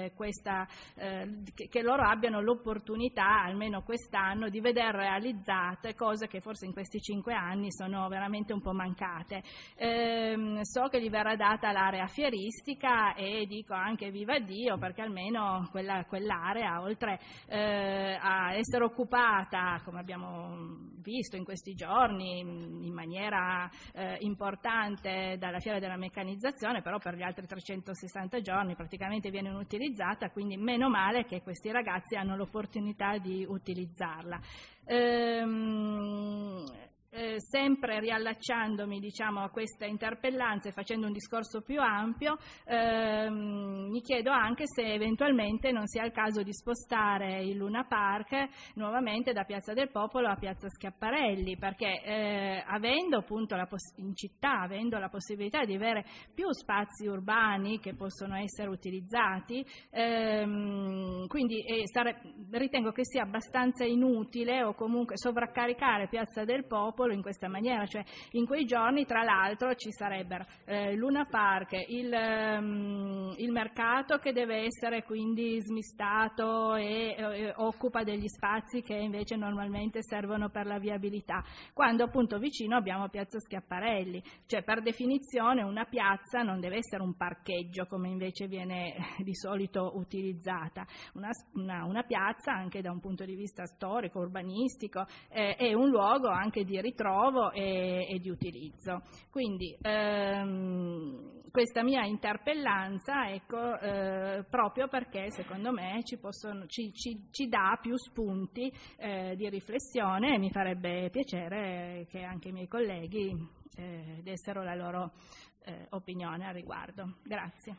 che loro abbiano l'opportunità, almeno quest'anno, di veder realizzate cose che forse in questi 5 anni sono veramente un po' mancate. So che gli verrà data l'area fieristica, e dico anche viva Dio, perché almeno quell'area, oltre a essere occupata, come abbiamo visto in questi giorni, in maniera importante dalla Fiera della Meccanizzazione, però per gli altri 360 giorni praticamente viene inutilizzata, quindi meno male che questi ragazzi hanno l'opportunità di utilizzarla. Sempre riallacciandomi, diciamo, a questa interpellanza e facendo un discorso più ampio, mi chiedo anche se eventualmente non sia il caso di spostare il Luna Park nuovamente da Piazza del Popolo a Piazza Schiaparelli, perché avendo appunto in città, avendo la possibilità di avere più spazi urbani che possono essere utilizzati, quindi ritengo che sia abbastanza inutile o comunque sovraccaricare Piazza del Popolo popolo in questa maniera, cioè in quei giorni tra l'altro ci sarebbero Luna Park, il mercato che deve essere quindi smistato e occupa degli spazi che invece normalmente servono per la viabilità, quando appunto vicino abbiamo Piazza Schiaparelli, cioè per definizione una piazza non deve essere un parcheggio come invece viene di solito utilizzata, una piazza anche da un punto di vista storico, urbanistico, è un luogo anche di ritrovo e di utilizzo. Quindi questa mia interpellanza, ecco, proprio perché secondo me ci dà più spunti di riflessione, e mi farebbe piacere che anche i miei colleghi dessero la loro opinione al riguardo. Grazie.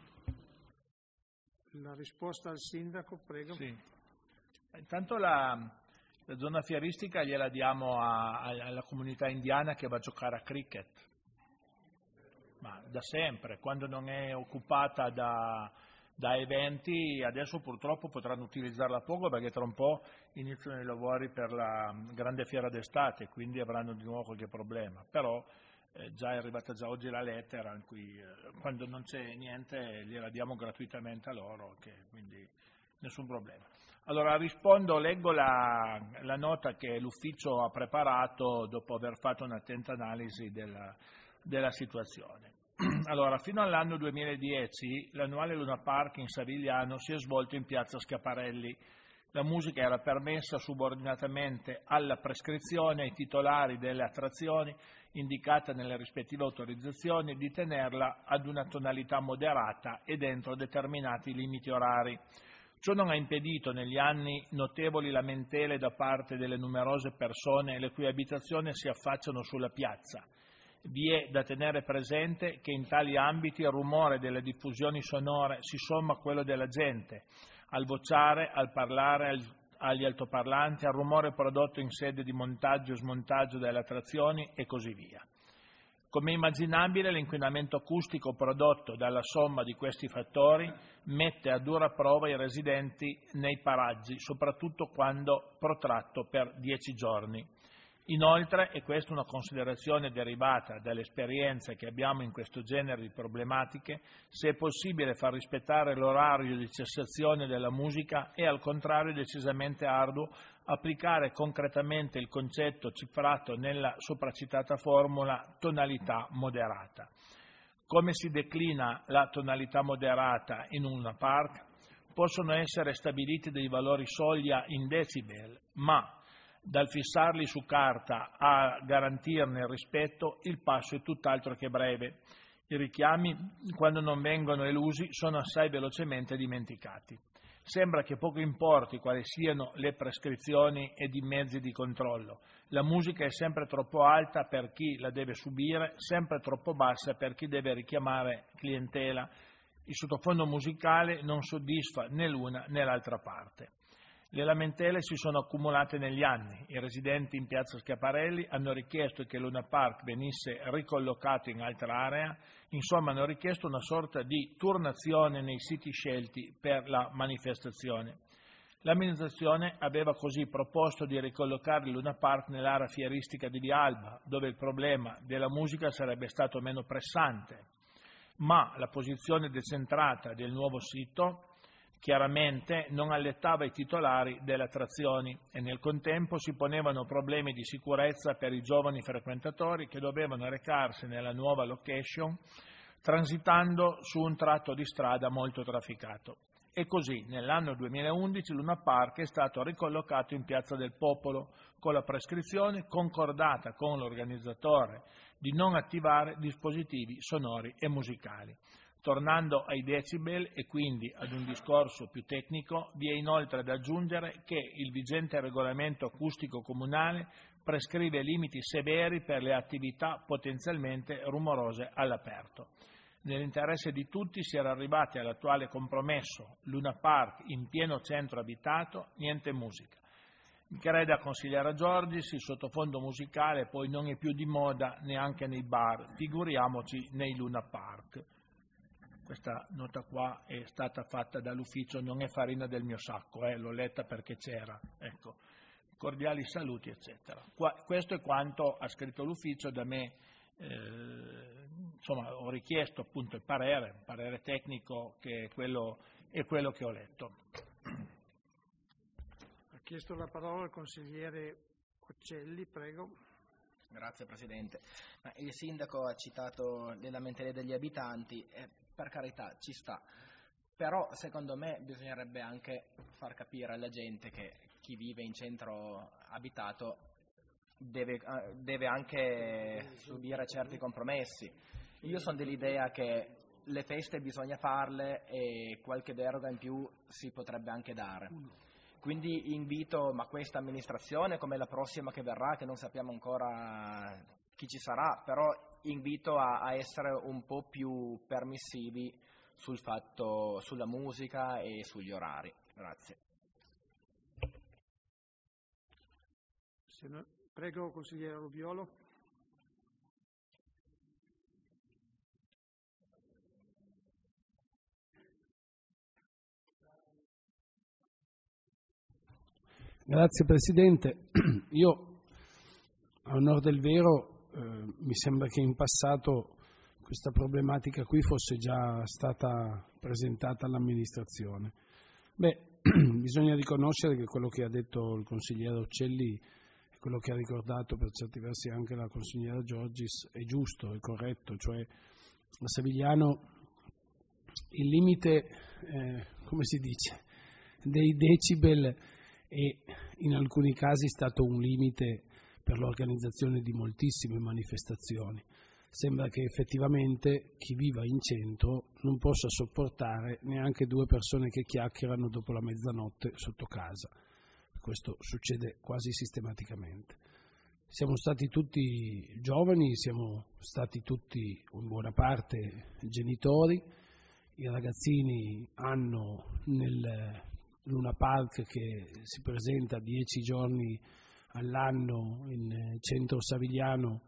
La risposta al sindaco, prego. Sì. Intanto la zona fieristica gliela diamo alla comunità indiana che va a giocare a cricket, ma da sempre, quando non è occupata da eventi. Adesso purtroppo potranno utilizzarla poco perché tra un po' iniziano i lavori per la grande fiera d'estate, quindi avranno di nuovo qualche problema, però già è arrivata già oggi la lettera in cui quando non c'è niente gliela diamo gratuitamente a loro, quindi nessun problema. Allora leggo la nota che l'ufficio ha preparato dopo aver fatto un'attenta analisi della situazione. Allora, fino all'anno 2010 l'annuale Luna Park in Savigliano si è svolto in piazza Schiaparelli. La musica era permessa subordinatamente alla prescrizione ai titolari delle attrazioni indicata nelle rispettive autorizzazioni di tenerla ad una tonalità moderata e dentro determinati limiti orari. Ciò non ha impedito negli anni notevoli lamentele da parte delle numerose persone le cui abitazioni si affacciano sulla piazza. Vi è da tenere presente che in tali ambiti il rumore delle diffusioni sonore si somma a quello della gente, al vociare, al parlare, agli altoparlanti, al rumore prodotto in sede di montaggio e smontaggio delle attrazioni e così via. Come immaginabile, l'inquinamento acustico prodotto dalla somma di questi fattori mette a dura prova i residenti nei paraggi, soprattutto quando protratto per 10 giorni. Inoltre, e questa è una considerazione derivata dalle esperienze che abbiamo in questo genere di problematiche, se è possibile far rispettare l'orario di cessazione della musica è al contrario decisamente arduo applicare concretamente il concetto cifrato nella sopracitata formula tonalità moderata. Come si declina la tonalità moderata in un Luna Park? Possono essere stabiliti dei valori soglia in decibel, ma dal fissarli su carta a garantirne il rispetto, il passo è tutt'altro che breve. I richiami, quando non vengono elusi, sono assai velocemente dimenticati. Sembra che poco importi quali siano le prescrizioni ed i mezzi di controllo. La musica è sempre troppo alta per chi la deve subire, sempre troppo bassa per chi deve richiamare clientela. Il sottofondo musicale non soddisfa né l'una né l'altra parte. Le lamentele si sono accumulate negli anni. I residenti in piazza Schiaparelli hanno richiesto che Luna Park venisse ricollocato in altra area, insomma hanno richiesto una sorta di turnazione nei siti scelti per la manifestazione. L'amministrazione aveva così proposto di ricollocare il Luna Park nell'area fieristica di Via Alba, dove il problema della musica sarebbe stato meno pressante, ma la posizione decentrata del nuovo sito chiaramente non allettava i titolari delle attrazioni e nel contempo si ponevano problemi di sicurezza per i giovani frequentatori che dovevano recarsi nella nuova location transitando su un tratto di strada molto trafficato. E così nell'anno 2011 Luna Park è stato ricollocato in Piazza del Popolo con la prescrizione concordata con l'organizzatore di non attivare dispositivi sonori e musicali. Tornando ai decibel e quindi ad un discorso più tecnico, vi è inoltre da aggiungere che il vigente regolamento acustico comunale prescrive limiti severi per le attività potenzialmente rumorose all'aperto. Nell'interesse di tutti si era arrivati all'attuale compromesso, Luna Park in pieno centro abitato, niente musica. Mi creda consigliera Giorgis, il sottofondo musicale poi non è più di moda neanche nei bar, figuriamoci nei Luna Park. Questa nota qua è stata fatta dall'ufficio, non è farina del mio sacco, l'ho letta perché c'era. Ecco. cordiali saluti, eccetera. Questo è quanto ha scritto l'ufficio. Da me insomma, ho richiesto appunto il parere tecnico, che è quello che ho letto. Ha chiesto la parola il consigliere Uccelli, prego. Grazie Presidente. Il sindaco ha citato le lamentele degli abitanti, per carità ci sta, però secondo me bisognerebbe anche far capire alla gente che chi vive in centro abitato deve anche subire certi compromessi. Io sono dell'idea che le feste bisogna farle e qualche deroga in più si potrebbe anche dare. Quindi invito, ma questa amministrazione come la prossima che verrà, che non sappiamo ancora chi ci sarà, però invito a essere un po' più permissivi sulla musica e sugli orari. Grazie. Prego, consigliere Rubiolo. Grazie Presidente. Io, a onor del vero, mi sembra che in passato questa problematica qui fosse già stata presentata all'amministrazione. Bisogna riconoscere che quello che ha detto il consigliere Uccelli e quello che ha ricordato per certi versi anche la consigliera Giorgis è giusto, è corretto, cioè a Savigliano il limite, come si dice, dei decibel e in alcuni casi è stato un limite per l'organizzazione di moltissime manifestazioni. Sembra che effettivamente chi viva in centro non possa sopportare neanche 2 persone che chiacchierano dopo la mezzanotte sotto casa. Questo succede quasi sistematicamente. Siamo stati tutti giovani, siamo stati tutti in buona parte genitori, i ragazzini hanno nel Luna Park, che si presenta 10 giorni all'anno in centro Savigliano,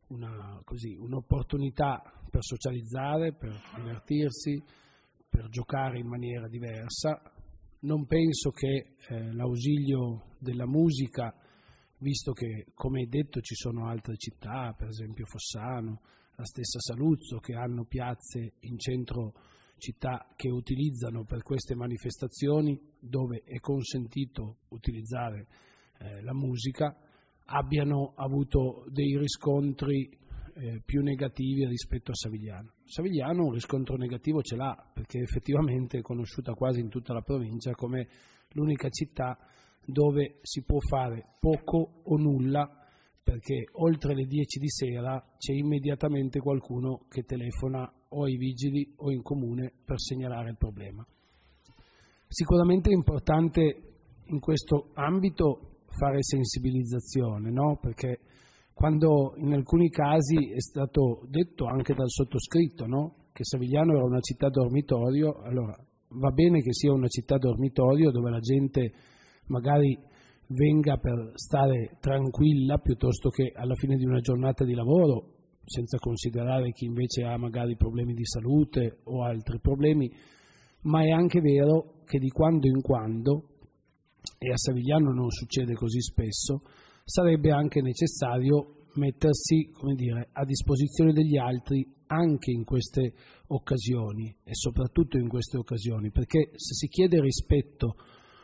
un'opportunità per socializzare, per divertirsi, per giocare in maniera diversa. Non penso che l'ausilio della musica, visto che, come detto, ci sono altre città, per esempio Fossano, la stessa Saluzzo, che hanno piazze in centro città che utilizzano per queste manifestazioni, dove è consentito utilizzare la musica, abbiano avuto dei riscontri più negativi rispetto a Savigliano. Savigliano un riscontro negativo ce l'ha, perché effettivamente è conosciuta quasi in tutta la provincia come l'unica città dove si può fare poco o nulla, perché oltre le 10 di sera c'è immediatamente qualcuno che telefona o ai vigili o in comune per segnalare il problema. Sicuramente è importante in questo ambito fare sensibilizzazione, no? Perché quando in alcuni casi è stato detto anche dal sottoscritto, no? Che Savigliano era una città dormitorio, allora va bene che sia una città dormitorio dove la gente magari venga per stare tranquilla piuttosto che alla fine di una giornata di lavoro, senza considerare chi invece ha magari problemi di salute o altri problemi, ma è anche vero che di quando in quando, e a Savigliano non succede così spesso, sarebbe anche necessario mettersi, come dire, a disposizione degli altri anche in queste occasioni e soprattutto in queste occasioni, perché se si chiede rispetto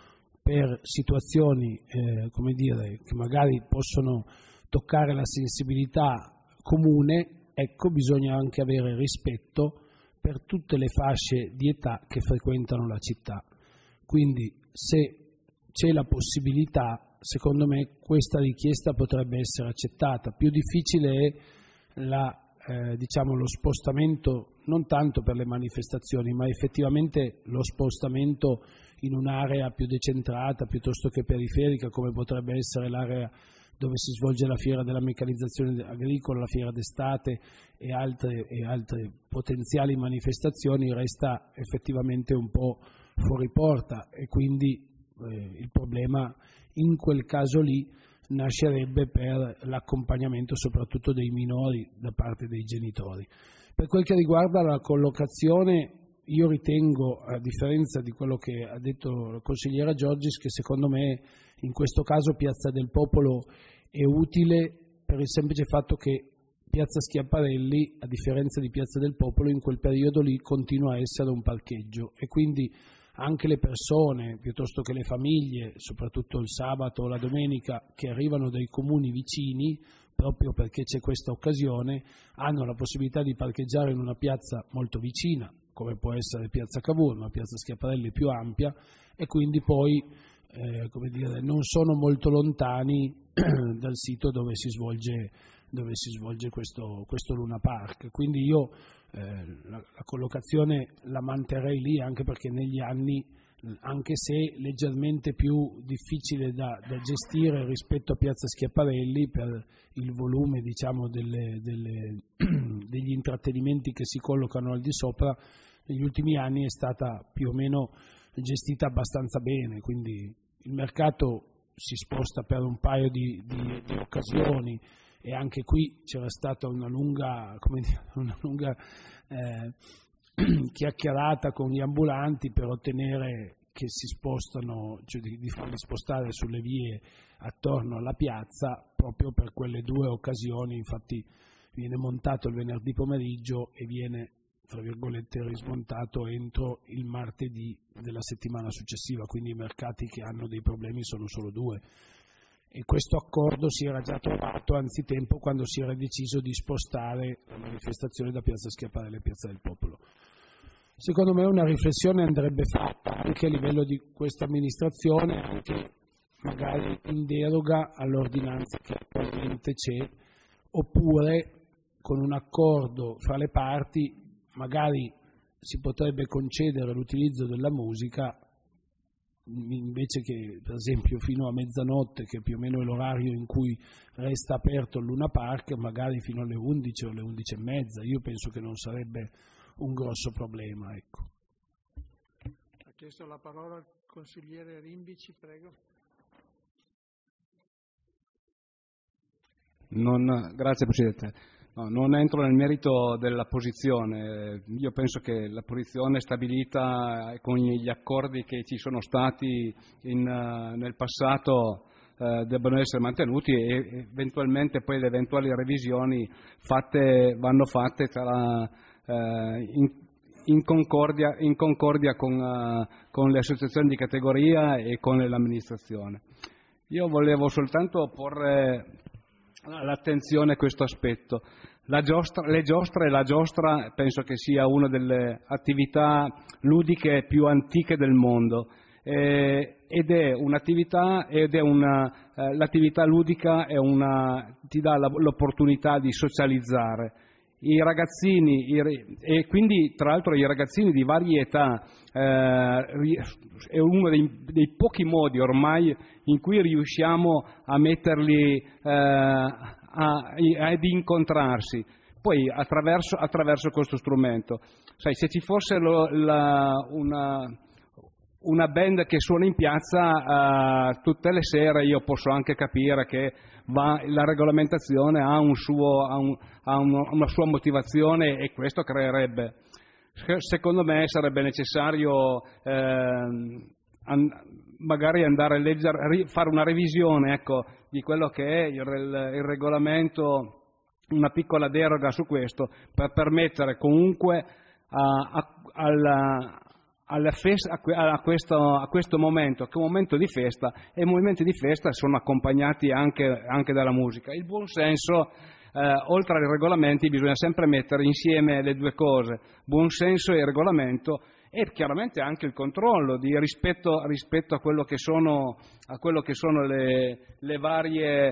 per situazioni come dire, che magari possono toccare la sensibilità comune, ecco, bisogna anche avere rispetto per tutte le fasce di età che frequentano la città. Quindi se c'è la possibilità, secondo me questa richiesta potrebbe essere accettata. Più difficile è lo spostamento, non tanto per le manifestazioni, ma effettivamente lo spostamento in un'area più decentrata piuttosto che periferica, come potrebbe essere l'area dove si svolge la fiera della meccanizzazione agricola, la fiera d'estate e altre potenziali manifestazioni, resta effettivamente un po' fuori porta, e quindi il problema in quel caso lì nascerebbe per l'accompagnamento soprattutto dei minori da parte dei genitori. Per quel che riguarda la collocazione io ritengo, a differenza di quello che ha detto la consigliera Giorgis, che secondo me in questo caso Piazza del Popolo è utile per il semplice fatto che Piazza Schiaparelli, a differenza di Piazza del Popolo, in quel periodo lì continua a essere un parcheggio e quindi anche le persone, piuttosto che le famiglie, soprattutto il sabato o la domenica, che arrivano dai comuni vicini, proprio perché c'è questa occasione, hanno la possibilità di parcheggiare in una piazza molto vicina, come può essere Piazza Cavour, ma Piazza Schiaparelli è più ampia, e quindi poi non sono molto lontani dal sito dove si svolge questo Luna Park. Quindi io la collocazione la manterrei lì, anche perché negli anni, anche se leggermente più difficile da gestire rispetto a Piazza Schiaparelli per il volume, diciamo, degli intrattenimenti che si collocano al di sopra, negli ultimi anni è stata più o meno gestita abbastanza bene, quindi il mercato si sposta per un paio di occasioni, e anche qui c'era stata una lunga chiacchierata con gli ambulanti per ottenere che si spostano, cioè di farli spostare sulle vie attorno alla piazza, proprio per quelle due occasioni. Infatti viene montato il venerdì pomeriggio e viene, tra virgolette, rismontato entro il martedì della settimana successiva, quindi i mercati che hanno dei problemi sono solo due. E questo accordo si era già trovato anzitempo, quando si era deciso di spostare la manifestazione da Piazza Schiaparelli a Piazza del Popolo. Secondo me una riflessione andrebbe fatta anche a livello di questa amministrazione, anche magari in deroga all'ordinanza che attualmente c'è, oppure con un accordo fra le parti magari si potrebbe concedere l'utilizzo della musica, invece che, per esempio, fino a mezzanotte, che più o meno è l'orario in cui resta aperto il Luna Park, magari fino alle 11 o alle 11:30. Io penso che non sarebbe un grosso problema, ecco. Ha chiesto la parola il consigliere Rimbici, prego. Grazie Presidente. No, non entro nel merito della posizione. Io penso che la posizione stabilita con gli accordi che ci sono stati nel passato debbano essere mantenuti, e eventualmente poi le eventuali revisioni vanno fatte in concordia con le associazioni di categoria e con l'amministrazione. Io volevo soltanto porre l'attenzione a questo aspetto. La giostra penso che sia una delle attività ludiche più antiche del mondo, ed è un'attività, l'attività ludica ti dà l'opportunità di socializzare. I ragazzini, e quindi tra l'altro i ragazzini di varie età, è uno dei pochi modi ormai in cui riusciamo a metterli ad incontrarsi, poi attraverso questo strumento. Sai, se ci fosse una band che suona in piazza tutte le sere, io posso anche capire che la regolamentazione ha una sua motivazione, e questo creerebbe, secondo me sarebbe necessario magari andare a leggere, fare una revisione, ecco, di quello che è il regolamento, una piccola deroga su questo, per permettere comunque a questo momento, che è un momento di festa, e i movimenti di festa sono accompagnati anche dalla musica. Il buon senso, oltre ai regolamenti, bisogna sempre mettere insieme le due cose, buon senso e regolamento, e chiaramente anche il controllo rispetto a quello che sono le varie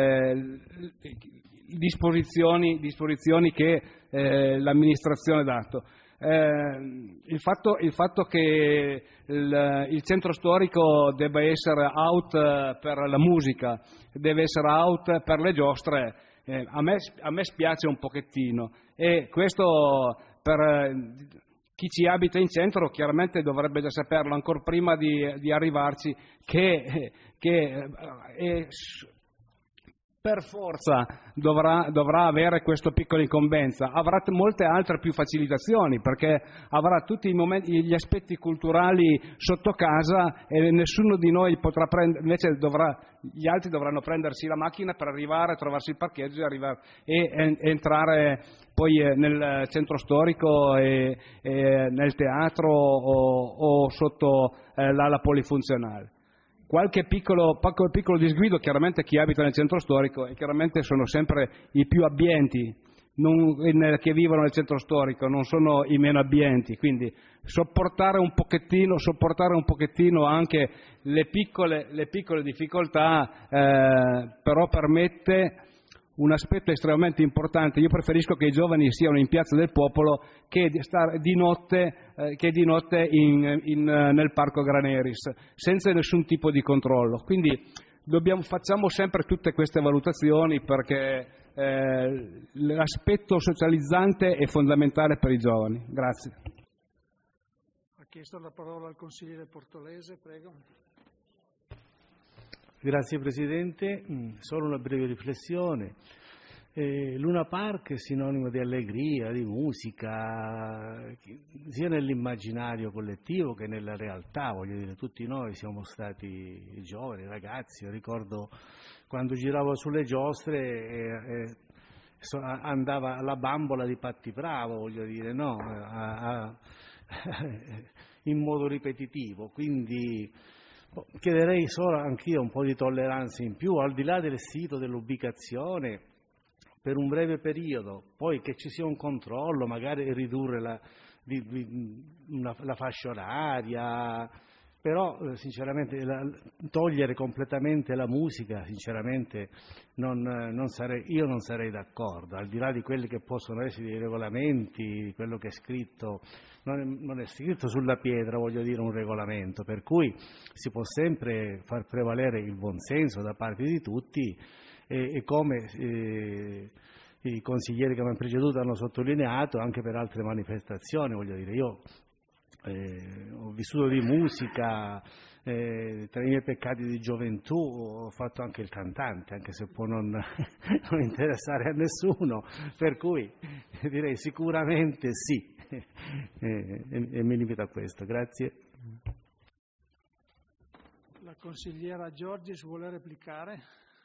disposizioni che l'amministrazione ha dato. Il fatto che il centro storico debba essere out per la musica, deve essere out per le giostre, a me spiace un pochettino, e questo per chi ci abita in centro chiaramente dovrebbe già saperlo ancora prima di arrivarci, che per forza dovrà avere questa piccola incombenza, avrà molte altre più facilitazioni, perché avrà tutti gli aspetti culturali sotto casa e nessuno di noi potrà prendere, invece gli altri dovranno prendersi la macchina per arrivare, trovarsi il parcheggio e entrare poi nel centro storico e nel teatro o sotto l'ala polifunzionale. Qualche piccolo disguido, chiaramente chi abita nel centro storico, e chiaramente sono sempre i più abbienti che vivono nel centro storico, non sono i meno abbienti, quindi sopportare un pochettino anche le piccole difficoltà, però permette un aspetto estremamente importante. Io preferisco che i giovani siano in Piazza del Popolo che stare di notte nel Parco Graneris, senza nessun tipo di controllo. Quindi facciamo sempre tutte queste valutazioni, perché l'aspetto socializzante è fondamentale per i giovani. Grazie. Ha chiesto la parola al consigliere Portolese, prego. Grazie Presidente, solo una breve riflessione. Luna Park è sinonimo di allegria, di musica, sia nell'immaginario collettivo che nella realtà. Voglio dire, tutti noi siamo stati giovani, ragazzi. Io ricordo quando giravo sulle giostre andava la bambola di Patti Bravo, voglio dire, no? In modo ripetitivo, quindi chiederei solo anch'io un po' di tolleranza in più, al di là del sito, dell'ubicazione, per un breve periodo, poi che ci sia un controllo, magari ridurre la fascia oraria, però sinceramente togliere completamente la musica, sinceramente io non sarei d'accordo, al di là di quelli che possono essere i regolamenti, quello che è scritto. Non è scritto sulla pietra, voglio dire, un regolamento, per cui si può sempre far prevalere il buonsenso da parte di tutti e come i consiglieri che mi hanno preceduto hanno sottolineato anche per altre manifestazioni. Voglio dire, io ho vissuto di musica, tra i miei peccati di gioventù ho fatto anche il cantante, anche se può non interessare a nessuno, per cui direi sicuramente sì. E mi limito a questo, grazie. La consigliera Giorgis vuole replicare?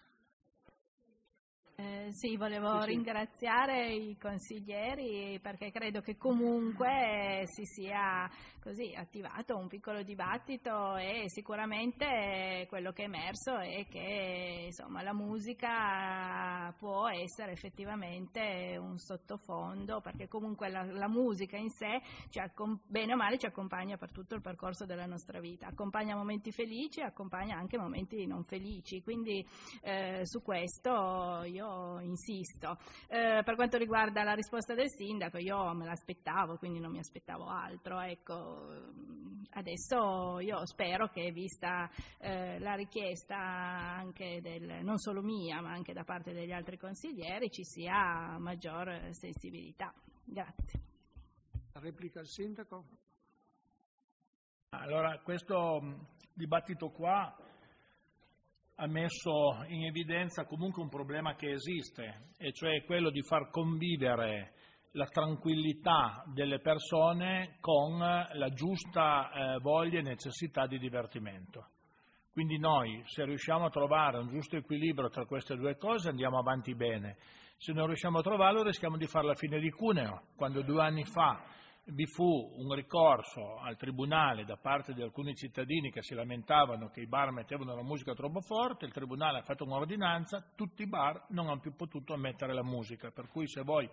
Sì, volevo ringraziare i consiglieri, perché credo che comunque si sia così attivato un piccolo dibattito, e sicuramente quello che è emerso è che insomma la musica può essere effettivamente un sottofondo, perché comunque la musica in sé bene o male ci accompagna per tutto il percorso della nostra vita, accompagna momenti felici, accompagna anche momenti non felici, quindi su questo io insisto. Per quanto riguarda la risposta del sindaco, io me l'aspettavo, quindi non mi aspettavo altro. Ecco, adesso io spero che, vista la richiesta anche non solo mia, ma anche da parte degli altri consiglieri, ci sia maggior sensibilità. Grazie. La replica al sindaco. Allora, questo dibattito qua ha messo in evidenza comunque un problema che esiste, e cioè quello di far convivere la tranquillità delle persone con la giusta voglia e necessità di divertimento. Quindi noi, se riusciamo a trovare un giusto equilibrio tra queste due cose, andiamo avanti bene. Se non riusciamo a trovarlo, rischiamo di fare la fine di Cuneo, quando 2 anni fa vi fu un ricorso al tribunale da parte di alcuni cittadini che si lamentavano che i bar mettevano la musica troppo forte, il tribunale ha fatto un'ordinanza, tutti i bar non hanno più potuto mettere la musica, per cui se voi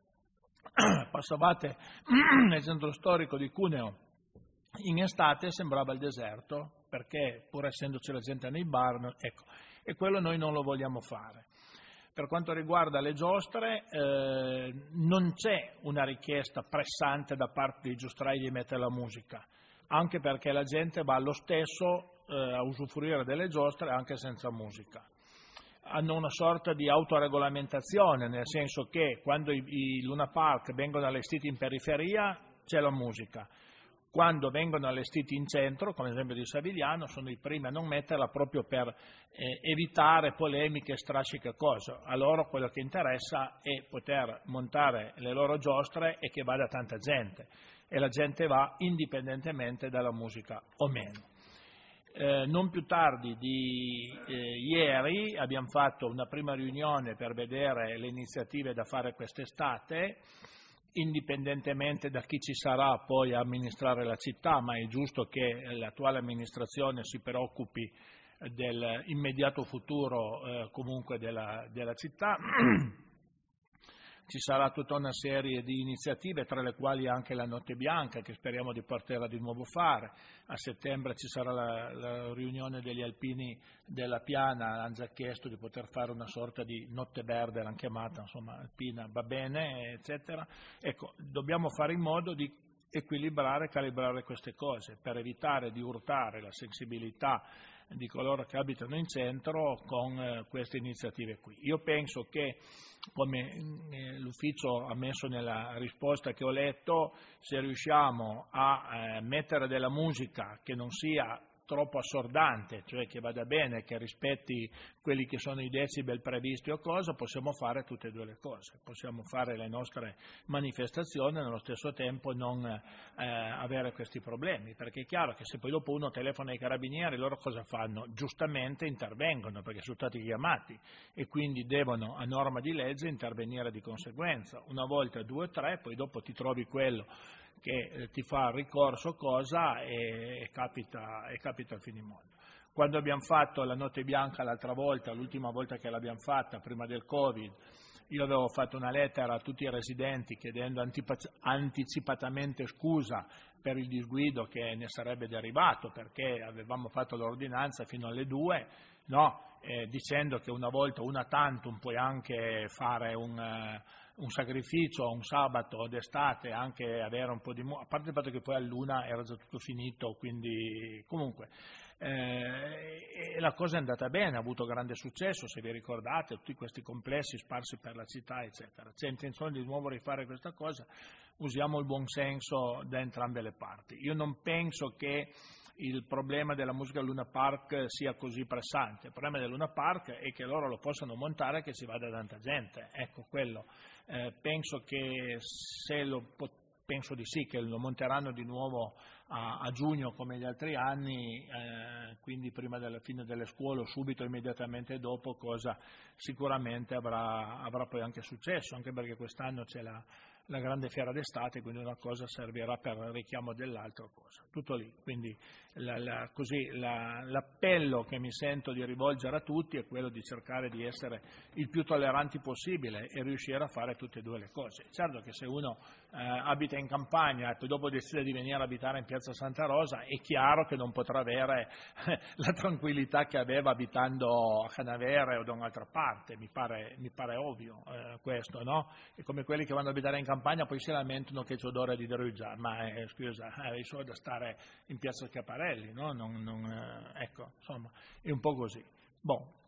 passavate nel centro storico di Cuneo in estate sembrava il deserto, perché pur essendoci la gente nei bar, ecco, e quello noi non lo vogliamo fare. Per quanto riguarda le giostre, non c'è una richiesta pressante da parte dei giostrai di mettere la musica, anche perché la gente va lo stesso a usufruire delle giostre anche senza musica. Hanno una sorta di autoregolamentazione, nel senso che quando i Luna Park vengono allestiti in periferia c'è la musica. quando vengono allestiti in centro, come l'esempio di Savigliano, sono i primi a non metterla proprio per evitare polemiche, strasciche cose. A loro quello che interessa è poter montare le loro giostre e che vada tanta gente, e la gente va indipendentemente dalla musica o meno. Non più tardi di ieri abbiamo fatto una prima riunione per vedere le iniziative da fare quest'estate, indipendentemente da chi ci sarà poi a amministrare la città, ma è giusto che l'attuale amministrazione si preoccupi dell'immediato futuro comunque della città. Ci sarà tutta una serie di iniziative, tra le quali anche la Notte Bianca, che speriamo di poterla di nuovo fare. A settembre ci sarà la riunione degli alpini della Piana, hanno già chiesto di poter fare una sorta di Notte Verde, l'hanno chiamata, insomma, alpina, va bene, eccetera. Ecco, dobbiamo fare in modo di equilibrare e calibrare queste cose, per evitare di urtare la sensibilità di coloro che abitano in centro con queste iniziative qui. Io penso che, come l'ufficio ha messo nella risposta che ho letto, se riusciamo a mettere della musica che non sia troppo assordante, cioè che vada bene, che rispetti quelli che sono i decibel previsti o cosa, possiamo fare tutte e due le cose. Possiamo fare le nostre manifestazioni e nello stesso tempo non avere questi problemi, perché è chiaro che se poi dopo uno telefona ai carabinieri, loro cosa fanno? Giustamente intervengono, perché sono stati chiamati e quindi devono, a norma di legge, intervenire di conseguenza. Una volta, due o tre, poi dopo ti trovi quello che ti fa ricorso cosa e capita al finimondo. Quando abbiamo fatto la Notte Bianca l'altra volta, l'ultima volta che l'abbiamo fatta, prima del Covid, io avevo fatto una lettera a tutti i residenti chiedendo anticipatamente scusa per il disguido che ne sarebbe derivato, perché avevamo fatto l'ordinanza fino alle 2, dicendo che una volta, una tantum, puoi anche fare un sacrificio un sabato d'estate, anche avere un po' di a parte il fatto che poi all'una era già tutto finito, quindi comunque la cosa è andata bene, ha avuto grande successo, se vi ricordate, tutti questi complessi sparsi per la città, eccetera. C'è intenzione di nuovo rifare questa cosa, usiamo il buon senso da entrambe le parti. Io non penso che il problema della musica al Luna Park sia così pressante, il problema del Luna Park è che loro lo possano montare e che ci vada tanta gente, ecco quello. Penso di sì, che lo monteranno di nuovo a giugno come gli altri anni, quindi prima della fine delle scuole o subito immediatamente dopo, cosa sicuramente avrà poi anche successo, anche perché quest'anno c'è la grande fiera d'estate, quindi una cosa servirà per il richiamo dell'altra cosa. Tutto lì, quindi l'appello che mi sento di rivolgere a tutti è quello di cercare di essere il più tolleranti possibile e riuscire a fare tutte e due le cose. Certo che se uno abita in campagna e poi dopo decide di venire a abitare in Piazza Santa Rosa, è chiaro che non potrà avere la tranquillità che aveva abitando a Canavere o da un'altra parte, mi pare ovvio questo, no? È come quelli che vanno ad abitare in campagna poi si lamentano che c'è odore di druggia, ma scusa, hai solo da stare in Piazza Schiaparelli, no? Ecco, insomma, è un po' così. Bon.